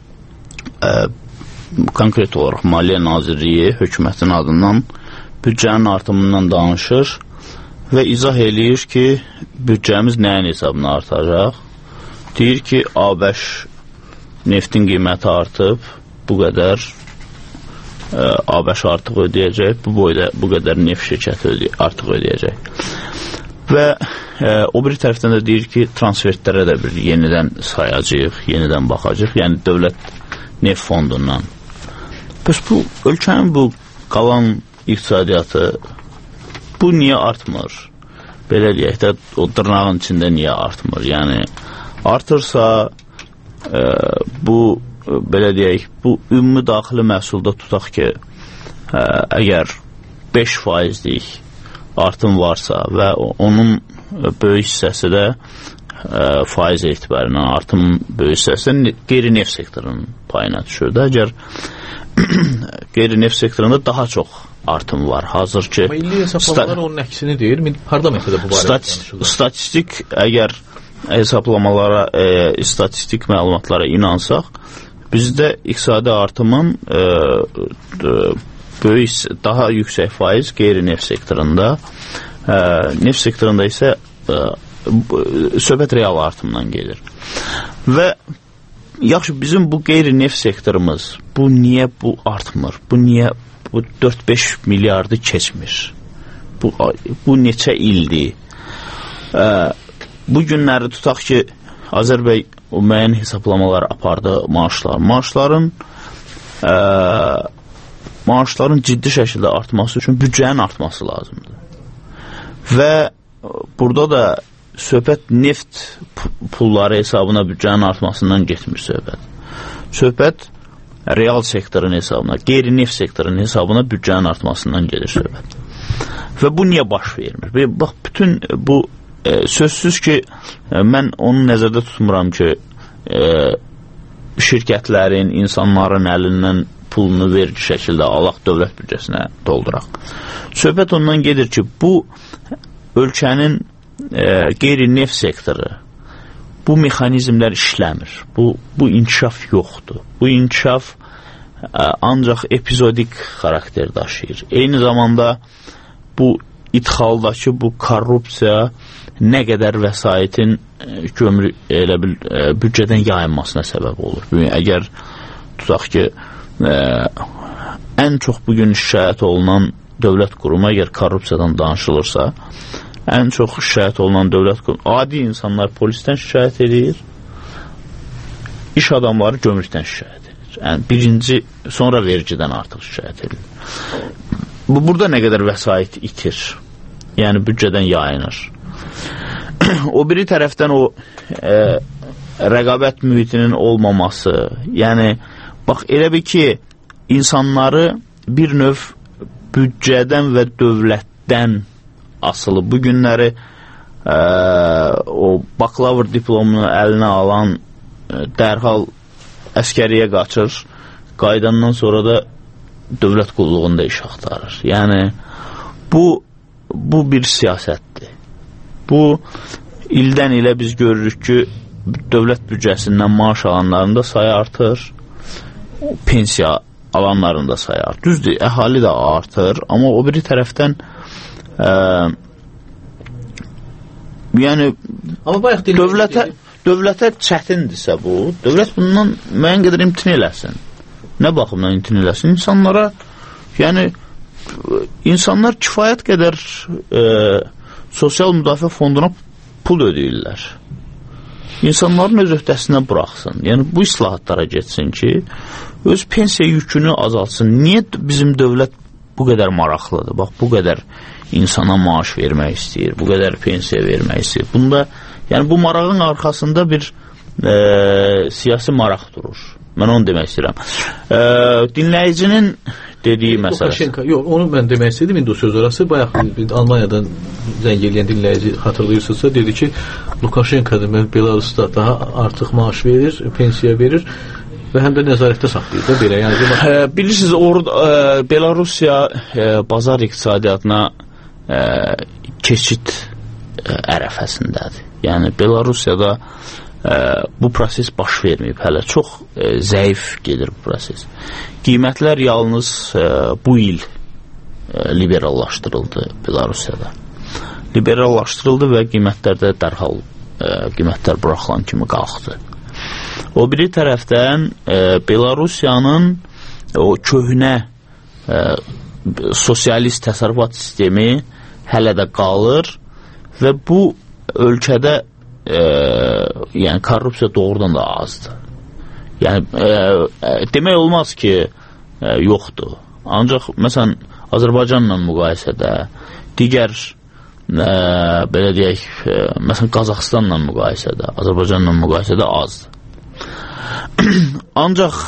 konkret olaraq Maliyyə Nazirliyi hökumətin adından büdcənin artımından danışır və izah eləyir ki, büdcəmiz nəyin hesabına artacaq? deyir ki, ABŞ neftin qiyməti artıb, bu qədər ABŞ artıq ödəyəcək, bu boyda bu qədər neft şirkəti artıq ödəyəcək. Və o bir tərəfdən də deyir ki, transfertlərə də bir yenidən sayacaq, yenidən baxacaq, yəni dövlət neft fondundan. Bəs bu ölkənin bu qalan iqtisadiyyatı bu niyə artmır? Belə deyək də, o dırnağın içində niyə artmır? Yəni, artırsa bu, belə deyək, bu ümumi daxili məhsulda tutaq ki, əgər 5%lik artım varsa və onun böyük hissəsi də faiz etibarından artım böyük hissəsi qeyri-neft sektorunun payına düşür. Əgər qeyri-neft sektorunda daha çox artım var. Hazır ki... Milli hesablamalar onun əksini deyir. Parlamentdə bu barədə danışılır. Statistik, əgər hesablamalara, statistik məlumatlara inansaq, bizdə iqtisadi artımın böyük, daha yüksək faiz qeyri-neft sektorunda, neft sektorunda isə söhbət real artımdan gedir. Və yaxşı, bizim bu qeyri-neft sektorumuz, bu niyə bu artmır? Bu niyə bu 4-5 milyardı keçmir? Bu neçə ildir? Bu günləri tutaq ki, Azərbəy o müəyyən hesablamalar apardı maaşların ciddi şəkildə artması üçün büdcənin artması lazımdır. Və burada da söhbət neft pulları hesabına büdcənin artmasından getmir söhbət. Söhbət real sektorun hesabına, qeyri-neft sektorun hesabına büdcənin artmasından gedir söhbət. Və bu niyə baş vermir? Bax, bütün bu sözsüz ki, mən onu nəzərdə tutmuram ki, şirkətlərin, insanların əlindən pulunu verici şəkildə alaq dövlət büdcəsinə dolduraq. Söhbət ondan gedir ki, bu ölkənin qeyri-neft sektoru, bu mexanizmlər işləmir. Bu inkişaf yoxdur. Bu inkişaf ancaq epizodik xarakter daşıyır. Eyni zamanda bu idxaldakı bu korrupsiya nə qədər vəsaitin büdcədən yayınmasına səbəb olur. Əgər tutaq ki, ən çox bugün şikayət olunan dövlət qurumu, əgər korrupsiyadan danışılırsa, ən çox şikayət olunan dövlət qurumu, adi insanlar polisdən şikayət edir, iş adamları gömrükdən şikayət edir. Yəni, birinci, sonra vergidən artıq şikayət edir. Burada nə qədər vəsait itir, yəni büdcədən yayınır. O biri tərəfdən o rəqabət mühitinin olmaması, yəni, bax, elə bir ki, insanları bir növ büdcədən və dövlətdən asılı. Bu günləri o bakalavr diplomunu əlinə alan dərhal əskəriyə qaçır, qaydandan sonra da dövlət qulluğunda iş axtarır. Yəni, bu bir siyasətdir. Bu, ildən ilə biz görürük ki, dövlət büdcəsindən maaş alanların da sayı artır, pensiya alanların da sayı artır. Düzdür, əhali də artır, amma o biri tərəfdən yəni dövlətə çətindirsə bu, dövlət bundan müəyyən qədər imtina eləsin. Nə baxımdan imtina eləsin? İnsanlara, yəni insanlar kifayət qədər sosial müdafiə fonduna pul ödəyirlər. İnsanların öz öhdəsinə buraxsın. Yəni, bu islahatlara getsin ki, öz pensiya yükünü azaltsın. Niyə bizim dövlət bu qədər maraqlıdır? Bax, bu qədər insana maaş vermək istəyir, bu qədər pensiya vermək istəyir. Bunda, yəni, bu marağın arxasında bir siyasi maraq durur. Mən onu demək istəyirəm. Dinləyicinin dediyi məsələsi. Yox, onu mən demək istəyirəm. İndi o söz orası. Bayaq Almaniyadan zəng eləyən dinləyici xatırlayırsınızsa, dedi ki, Lukashenko demək Belarusda daha artıq maaş verir, pensiya verir və həm də nəzarətdə saxlayır da belə. Yəni, bilirsiniz, orada Belarusiya bazar iqtisadiyyatına keçid ərəfəsindədir. Yəni, Belarusiyada bu proses baş verməyib hələ. Çox zəif gedir bu proses. Qiymətlər yalnız bu il liberallaşdırıldı Belarusiyada. Liberallaşdırıldı və qiymətlərdə dərhal qiymətlər buraxılan kimi qalxdı. O biri tərəfdən Belarusiyanın o köhnə sosialist təsərrüfat sistemi hələ də qalır və bu ölkədə yəni korrupsiya doğrudan da azdır. Yəni demək olmaz ki, yoxdur. Ancaq məsələn Azərbaycanla müqayisədə, digər belə deyək, məsələn Qazaxıstanla müqayisədə, Azərbaycanla müqayisədə azdır. Ancaq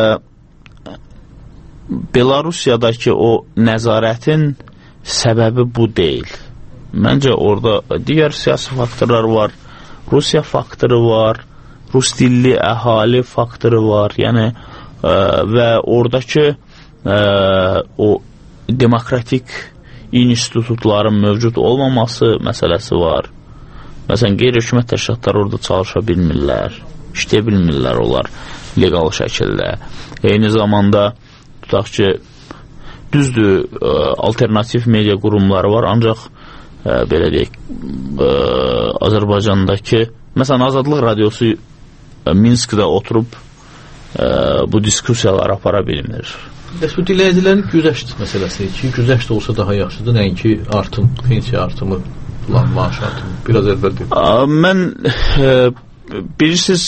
Belarusiyadakı o nəzarətin səbəbi bu deyil. Məncə orada digər siyasi faktorlar var, Rusiya faktoru var, Rus dilli əhali faktoru var, yəni və oradakı o demokratik institutların mövcud olmaması məsələsi var. Məsələn, qeyri-hökumət təşkilatları orada çalışa bilmirlər, işləyə bilmirlər onlar legal şəkildə. Eyni zamanda tutaq ki, düzdür, alternativ media qurumları var, ancaq belə deyək, Azərbaycandakı, məsələn, Azadlıq radiosu Minskdə oturub bu diskusiyaları apara bilmir. Bu dinləyicilərin güzəşt məsələsi ki, güzəşt olsa daha yaxşıdır, nəinki artım, pensiya artımı, maaş artımı, biraz əvvəl deyim. Mən, bilirsiniz,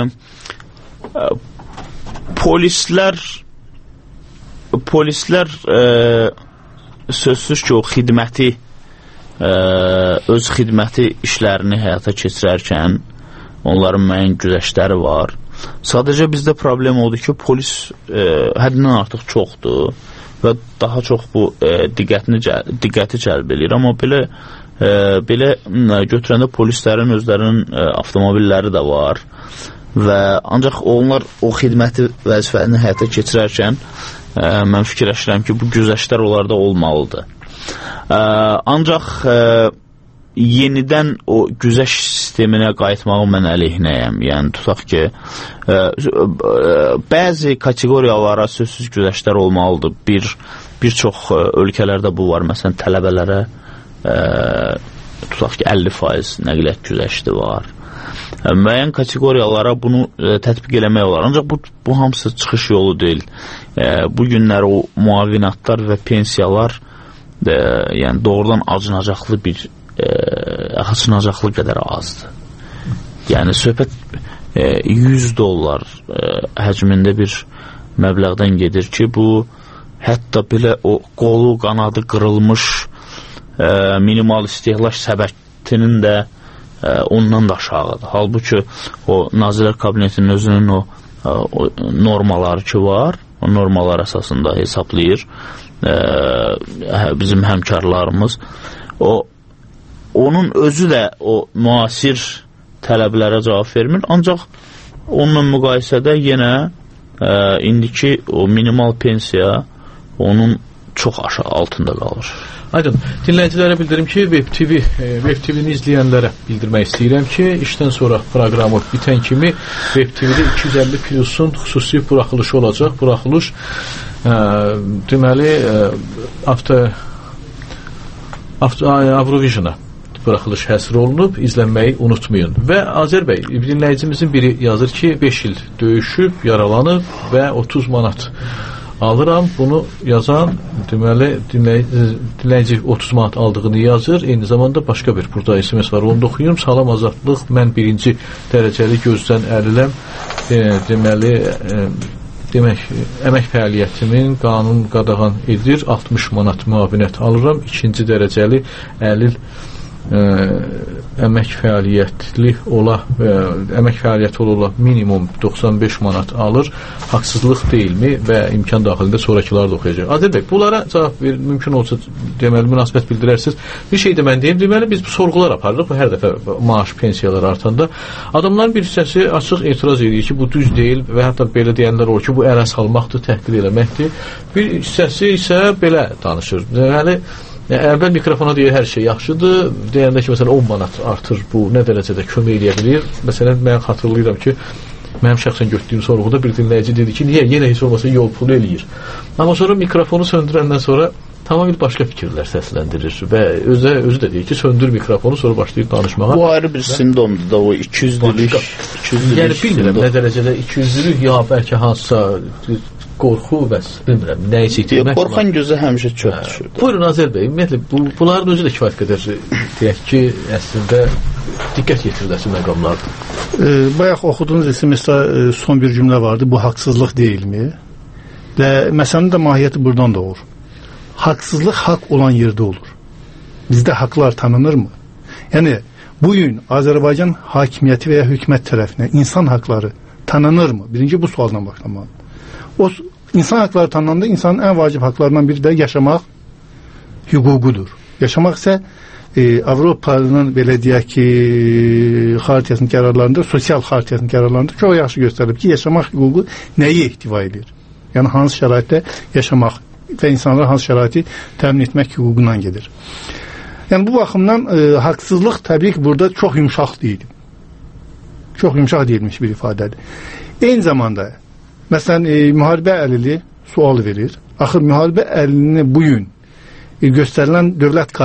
polislər sözsüz ki, o xidməti, öz xidməti işlərini həyata keçirərkən onların müəyyən güzəştləri var. Sadəcə bizdə problem odur ki, polis həddindən artıq çoxdur və daha çox bu diqqəti cəlb edir. Amma belə götürəndə polislərin özlərinin avtomobilləri də var və ancaq onlar o xidməti vəzifəni həyata keçirərkən mən fikirləşirəm ki, bu güzəştlər onlarda olmalıdır. Ancaq yenidən o güzəş sisteminə qayıtmağı mən əleyhinəyəm. Yəni, tutaq ki, bəzi kateqoriyalara sözsüz güzəştlər olmalıdır. Bir çox ölkələrdə bu var. Məsələn, tələbələrə tutaq ki, 50% nəqliyyat güzəşti var. Müəyyən kateqoriyalara bunu tətbiq eləmək olar. Ancaq bu hamısı çıxış yolu deyil. Bu günlər o müavinatlar və pensiyalar yəni doğrudan acınacaqlı acınacaqlı qədər azdır. Yəni söhbət $100 həcmində bir məbləğdən gedir ki, bu hətta belə o qolu, qanadı qırılmış minimal istehlak səbətinin də ondan da aşağıdır. Halbuki o Nazirlər Kabinetinin özünün o normaları ki var, o normalar əsasında hesablayır bizim həmkarlarımız. Onun özü də o müasir tələblərə cavab vermir, ancaq onunla müqayisədə yenə indiki o minimal pensiya onun çox aşağı altında qalır. Aydın, dinləyicilərə bildirim ki, Web TV-ni izləyənlərə bildirmək istəyirəm ki, işdən sonra proqramı bitən kimi Web TV-də 250 Plusun xüsusi buraxılışı olacaq. Buraxılış deməli Avrovisiona buraxılış həsr olunub, izlənməyi unutmayın. Və Azər bəy, dinləyicimizin biri yazır ki, 5 il döyüşüb, yaralanıb və 30 manat alıram. Bunu yazan deməli dinləyici 30 manat aldığını yazır. Eyni zamanda başqa bir burada SMS var. Onu da oxuyurum. Salam Azadlıq. Mən 1-ci dərəcəli gözdən əliləm. Deməli əmək fəaliyyətimin qanun qadağan edir. 60 manat müavinət alıram. 2-ci dərəcəli əlil əmək fəaliyyəti ola minimum 95 manat alır. Haqsızlıq deyilmi və imkan daxilində sonrakıları da oxuyacaq. Adil bəy, bunlara cavab verir, mümkün olsa deməli münasibət bildirərsiniz. Bir şey də mən deyim, deməli biz bu sorğular aparırıq bu hər dəfə maaş, pensiyalar artanda. Adamların bir hissəsi açıq etiraz edir ki, bu düz deyil və hətta belə deyənlər olur ki, bu ərə salmaqdır, təhqir eləməkdir. Bir hissəsi isə belə danışır. Deməli əvvəl mikrofona deyir, hər şey yaxşıdır. Deyəndə ki, məsələn, 10 manat artır, bu nə dərəcədə kömək edə bilir? Məsələn, mən xatırlayıram ki, mənim şəxsən götürdüyüm sorğuda bir dinləyici dedi ki, niyə? Yenə heç olmasa yol pulu eləyir. Amma sonra mikrofonu söndürəndən sonra tamamilə başqa fikirlər səsləndirir və özü də deyir ki, söndür mikrofonu, sonra başlayır danışmağa. Bu ayrı bir simptomdur da, o 200-lülük. Yəni bilmirəm nə dərəcədə 200-lülük, ya bəlkə hansısa qorxu və bilmirəm, nə isə itirmək. Qorxan gözə həmişə çox düşür. Buyurun Azər bəy, ümumiyyətlə bunların özü də kifayət qədər deyək ki, əslində diqqət yetiriləcək məqamlardır. Bayaq oxuduğunuz SMS-də son bir cümlə vardı, bu haqsızlıq deyilmi? Və məsələnin də mahiyyəti buradan doğur. Haqsızlıq haqq olan yerdə olur. Bizdə haqlar tanınırmı? Yəni, bugün Azərbaycan hakimiyyəti və ya hökumət tərəfindən insan haqları tanınırmı? Birinci bu sualdan başlamalı. O insan haqları tanınanda insanın ən vacib haqlarından biri də yaşamaq hüququdur. Yaşamaq isə Avropanın belə deyək ki, xaritəsinin qərarlarında, sosial xaritəsinin qərarlarında çox yaxşı göstərilib ki, yaşamaq hüququ nəyi ihtiva edir? Yəni, hansı şəraitdə yaşamaq və insanlara hansı şəraiti təmin etmək hüququndan gedir. Yəni, bu baxımdan haqsızlıq təbii ki, burada çox yumşaq deyil. Çox yumşaq deyilmiş bir ifadədir. Eyni zamanda, məsələn, müharibə əlili sual verir. Axır, müharibə əlilini bugün göstərilən dövlət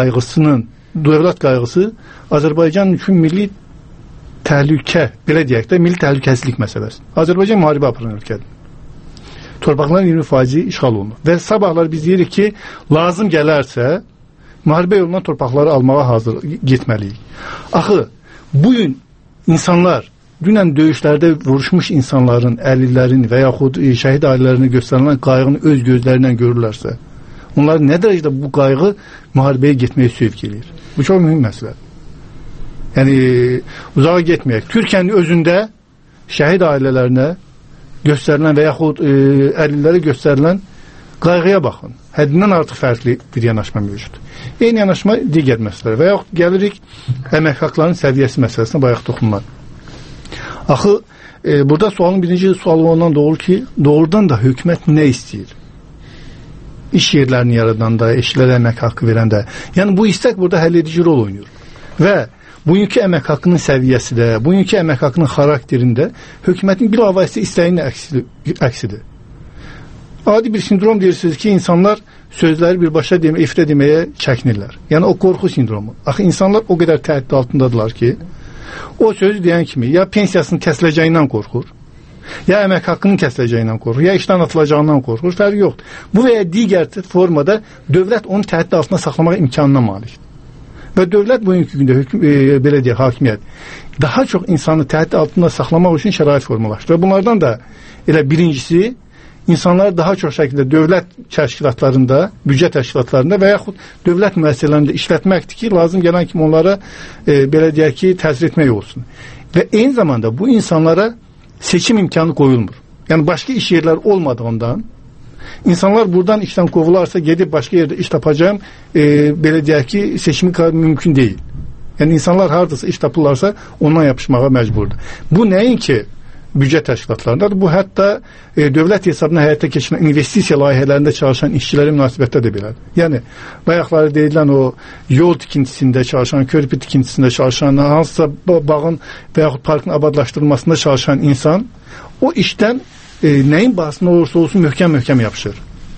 qayğısı Azərbaycan üçün milli təhlükə, belə deyək də, milli təhlükəsizlik məsələsi. Azərbaycan müharibə aparan ölkədir. Torpaqların 20% işğal olunur. Və sabahlar biz deyirik ki, lazım gələrsə, müharibə yolundan torpaqları almağa hazır getməliyik. Axı, bugün insanlar, dünən döyüşlərdə vuruşmuş insanların, əlillərin və yaxud şəhid ailələrinə göstərilən qayğını öz gözlərindən görürlərsə, onlar nə dərəcədə bu qayğı müharibəyə getməyə sövq edir? Bu çox mühüm məsələdir. Yəni, uzağa getməyək. Türkiyənin özündə şəhid ailələrinə göstərilən və yaxud əlillərə göstərilən qayğıya baxın. Həddindən artıq fərqli bir yanaşma mövcuddur. Eyni yanaşma digər məsələlər və yaxud gəlirik əmək haqlarının səviyyəsi məsələsinə bayaq toxunmaq. Axı, burada sualın birinci sualı ondan doğru ki, doğrudan da hökumət nə istəyir? İş yerlərini yaradanda, işlərə əmək haqqı verəndə. Yəni, bu istək burada həll edici rol oynayır. Və bugünkü əmək haqqının səviyyəsi də, bugünkü əmək haqqının xarakterində hökumətin bilavasitə istəyinin əksidir. Adi bir sindrom deyirsiniz ki, insanlar sözləri birbaşa ifdə deməyə çəkinirlər. Yəni, o qorxu sindromu. Axı, insanlar o qədər təhdid altındadılar ki, o sözü deyən kimi ya pensiyasının kəsiləcəyindən qorxur, ya əmək haqqının kəsiləcəyindən qorxur, ya işdən atılacağından qorxur, fərqi yoxdur. Bu və ya digər formada dövlət onu təhdid altında saxlamaq imkanına malikdir. Və dövlət bugünkü gündə belə deyək, hakimiyyət daha çox insanı təhdid altında saxlamaq üçün şərait formalaşdır. Və bunlardan da elə birincisi insanlar daha çox şəkildə dövlət təşkilatlarında, büdcə təşkilatlarında və yaxud dövlət müəssisələrində işlətməkdir ki, lazım gələn kimi onlara belə deyək ki, təsir etmək olsun. Və eyni zamanda bu insanlara seçim imkanı qoyulmur. Yəni, başqa iş yerlər olmadığından insanlar buradan işdən qovularsa gedib başqa yerdə iş tapacağım, belə deyək ki, seçimi mümkün deyil. Yəni, insanlar haradasa iş tapırlarsa ondan yapışmağa məcburdur. Bu nəinki büdcə təşkilatlarındadır. Bu, hətta dövlət hesabına həyata keçirilən investisiya layihələrində çalışan işçilərə münasibətdə də belədir. Yəni, bayaqları deyilən o yol tikintisində çalışan, körpü tikintisində çalışan, hansısa bağın və yaxud parkın abadlaşdırılmasında çalışan insan o işdən nəyin bahsında olursa olsun möhkəm yapışır.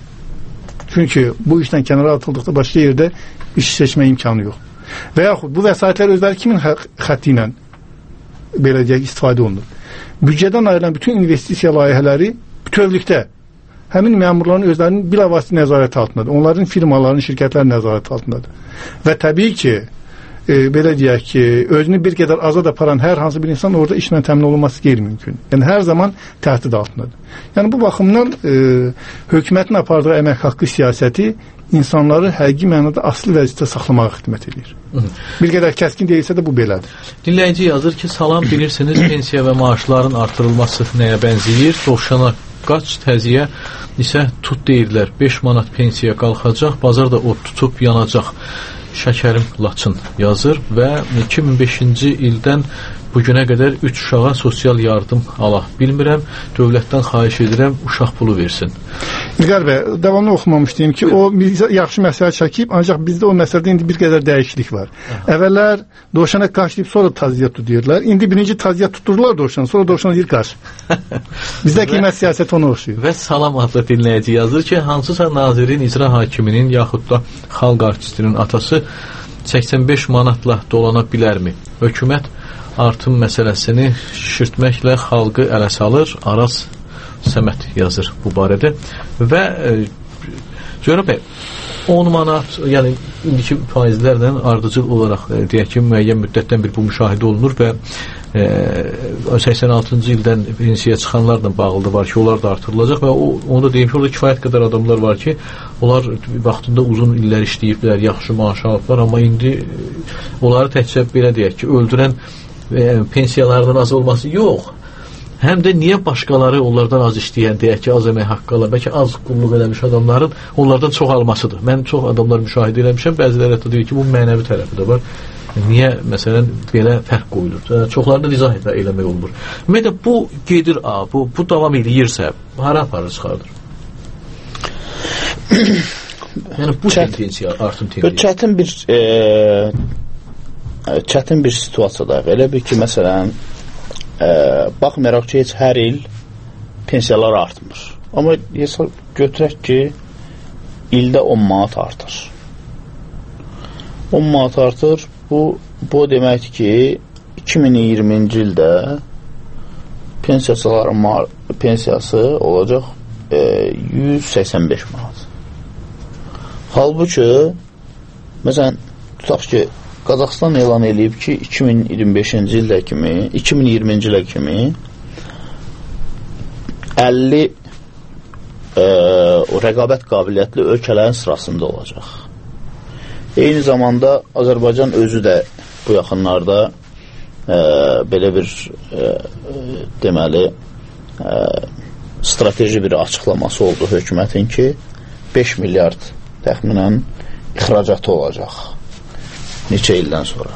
Çünki bu işdən kənara atıldıqda başqa yerdə iş seçmə imkanı yox. Və yaxud bu vəsaitlər özləri kimin xətti ilə belə deyək istifadə olunur? Büdcədən ayrılan bütün investisiya layihələri bütövlükdə həmin məmurların özlərinin bilavasitə nəzarəti altındadır. Onların firmaların, şirkətlərin nəzarəti altındadır. Və təbii ki, belə deyək ki, özünü bir qədər azad aparan hər hansı bir insan orada işlə təmin olunması qeyri-mümkün. Yəni, hər zaman təhdid altındadır. Yəni, bu baxımdan hökumətin apardığı əmək haqqı siyasəti insanları həqiqi mənada aslı vəziyyətdə saxlamağa xidmət edir. Bir qədər kəskin deyilsə də bu belədir. Dinləyici yazır ki, salam, bilirsiniz, pensiya və maaşların artırılması nəyə bənzəyir? Dovşana qaç, təziyə isə tut deyirlər. 5 manat pensiya qalxacaq, bazarda od tutub yanacaq. Şəkərim Laçın yazır və 2005-ci ildən bu günə qədər 3 uşağa sosial yardım ala bilmirəm, dövlətdən xahiş edirəm, uşaq pulu versin. İlqar bəy, davamlı oxumamışdım ki, o yaxşı məsələ çəkib, ancaq bizdə o məsələdə indi bir qədər dəyişiklik var. Əvvəllər dovşana qaç deyib, sonra taziyyat tuturlar. İndi birinci taziyyat tuturlar dovşana, sonra dovşana deyir qaç. Bizdə qiymət siyasəti ona oxşuyur. Və Salam adlı dinləyici yazır ki, hansısa nazirin, icra hakiminin yaxud da xalq artistinin atası 85 manatla dolana bilərmi? Hökumət artım məsələsini şişirtməklə xalqı ələ salır. Araz Səməd yazır bu barədə. Və Cönab bəy, 10 manat, yəni indiki faizlərlə ardıcıl olaraq deyək ki, müəyyən müddətdən bir bu müşahidə olunur və 86-cı ildən pensiyaya çıxanlarla bağlıdır var ki, onlar da artırılacaq və onu da deyim ki, orada kifayət qədər adamlar var ki, onlar vaxtında uzun illər işləyiblər, yaxşı maaş alıblar, amma indi onları təkcə belə deyək ki, öldürən pensiyalardan az olması yox. Həm də niyə başqaları onlardan az işləyən, deyək ki, az əmək haqqı alır, bəlkə az qulluq eləmiş adamların onlardan çox almasıdır. Mən çox adamlar müşahidə eləmişəm, bəziləri hətta deyir ki, bu mənəvi tərəfi də var. Niyə, məsələn, belə fərq qoyulur? Çoxlarını izah eləmək olmur. Ümumiyyətlə, bu gedir, bu davam edirsə, hara aparır, çıxardır? Yəni, bu tendensiya, artım tendensiya. Çətin bir situasiyada. Elə bir ki, məsələn, baxmayaraq ki, heç hər il pensiyalar artmır. Amma götürək ki, ildə 10 manat artır. 10 manat artır. Bu deməkdir ki, 2020-ci ildə pensiyaçıların pensiyası olacaq 185 manat. Halbuki, məsələn, tutaq ki, Qazaxıstan elan edib ki, 2025-ci ildə kimi, 2020-ci ildə kimi 50 rəqabət qabiliyyətli ölkələrin sırasında olacaq. Eyni zamanda Azərbaycan özü də bu yaxınlarda belə bir deməli strateji bir açıqlaması oldu hökumətin ki 5 milyard təxminən ixracatı olacaq neçə ildən sonra.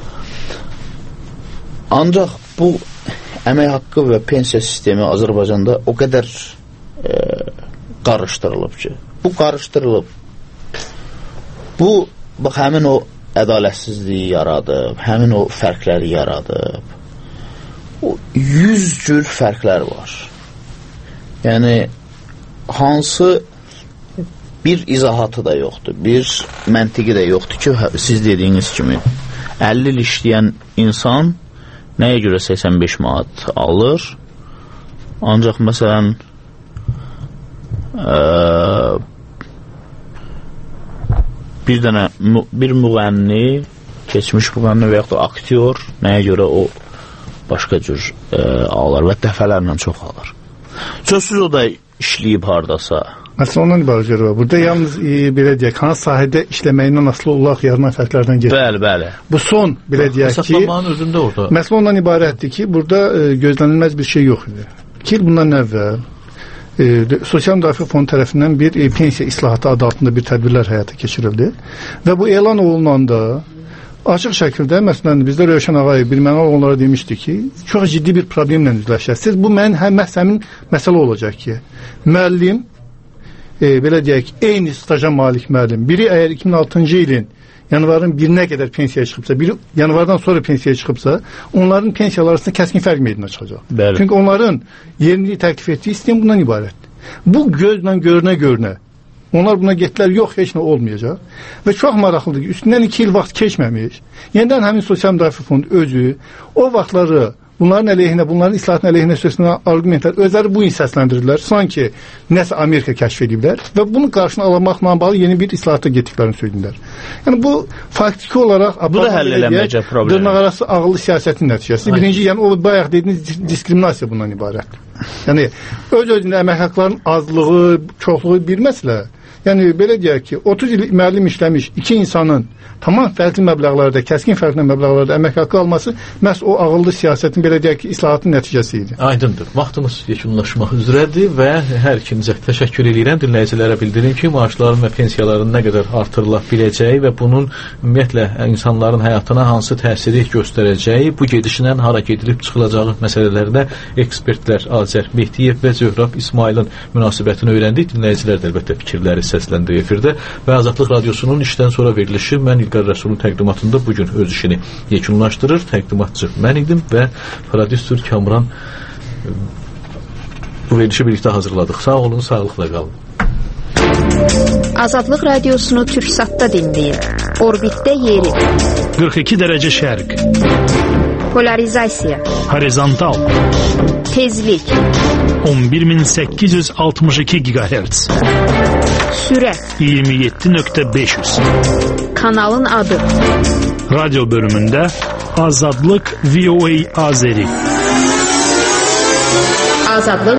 Ancaq bu əmək haqqı və pensiya sistemi Azərbaycanda o qədər qarışdırılıb ki, bu qarışdırılıb. Bu bax, həmin o ədalətsizliyi yaradıb, həmin o fərqləri yaradıb. O 100 cür fərqlər var. Yəni, hansı bir izahatı da yoxdur, bir məntiqi də yoxdur ki, siz dediyiniz kimi 50 il işləyən insan nəyə görə 85 manat alır? Ancaq, məsələn, bir müğənni, keçmiş müğənni və yaxud da aktyor nəyə görə o başqa cür alır və dəfələrlə çox alır. Sözsüz o da işləyib hardasa. Məsələn, ondan ibarət var. Burada yalnız belə deyək, hansı sahədə işləməyindən asılı olaraq yaranan fərqlərdən gedir. Bəli. Bu son belə deyək ki, hesablamanın özündə orada. Məsələ ondan ibarətdir ki, burada gözlənilməz bir şey yox idi. 2 il bundan əvvəl Sosial Müdafiə Fondu tərəfindən bir pensiya islahatı adı altında bir tədbirlər həyata keçirildi və bu elan olunanda açıq şəkildə, məsələn, bizdə Rövşən Ağayev bir mənə onlara demişdi ki, çox ciddi bir problemlə üzləşəcəksiniz. Bu həmin məsələ olacaq ki, müəllim, belə deyək, eyni staja malik müəllim, biri əgər 2006-cı ilin yanvarın 1-nə qədər pensiyaya çıxıbsa, biri yanvardan sonra pensiyaya çıxıbsa, onların pensiyalar arasında kəskin fərq meydana çıxacaq. Bəli. Çünki onların yerini təklif etdiyi sistem bundan ibarətdir. Bu gözlə görünə, onlar buna getdilər, yox, heç nə olmayacaq. Və çox maraqlıdır ki, üstündən 2 il vaxt keçməmiş, yenidən həmin Sosial Müdafiə Fondu özü o vaxtları bunların əleyhinə, bunların islahatın əleyhinə sözünə arqumentlər özləri bu səsləndirdilər. Sanki nəsə Amerika kəşf ediblər və bunun qarşını almaqla bağlı yeni bir islahata getdiklərini söylədilər. Yəni bu faktiki olaraq bu da həll eləməyəcək problem. Dırnaqarası ağıllı siyasətin nəticəsi. Birinci, yəni o bayaq dediyiniz diskriminasiya bundan ibarətdir. Yəni öz-özünə əmək haqqlarının azlığı, çoxluğu bir məsələ. Yəni belə deyək ki, 30 il müəllim işləmiş iki insanın tamam fərqli məbləğlərdə, kəskin fərqli məbləğlərdə əmək haqqı alması məhz o ağıllı siyasətin, belə deyək ki, islahatın nəticəsi idi. Aydındır. Vaxtımız yekunlaşmaq üzrədir və hər ikinizə təşəkkür edirəm. Dinləyicilərə bildirim ki, maaşların və pensiyaların nə qədər artırıla biləcəyi və bunun ümumiyyətlə insanların həyatına hansı təsiri göstərəcəyi, bu gedişlə hara gedilib çıxılacağı məsələlərdə ekspertlər Azər Mehdiyev və Zöhrab İsmailin münasibətini öyrəndik. Dinləyicilər də əlbəttə fikirləri səsləndirir efirdə və Azadlıq Radiosunun işdən sonra verilişi mən İlqar Rəsulun təqdimatında bugün öz işini yekunlaşdırır. Təqdimatçı mən idim və prodüser Kamran bu verilişi birlikdə hazırladıq. Sağ olun, sağlıqla qalın. Azadlıq Radiosunu Türksatda dinləyin. Orbitdə yeri 42 dərəcə şərq, polarizasiya, horizontal, tezlik 11862 GHz, sürət 27.500. Kanalın adı Radyo bölümündə Azadlıq VOA Azeri. Azadlıq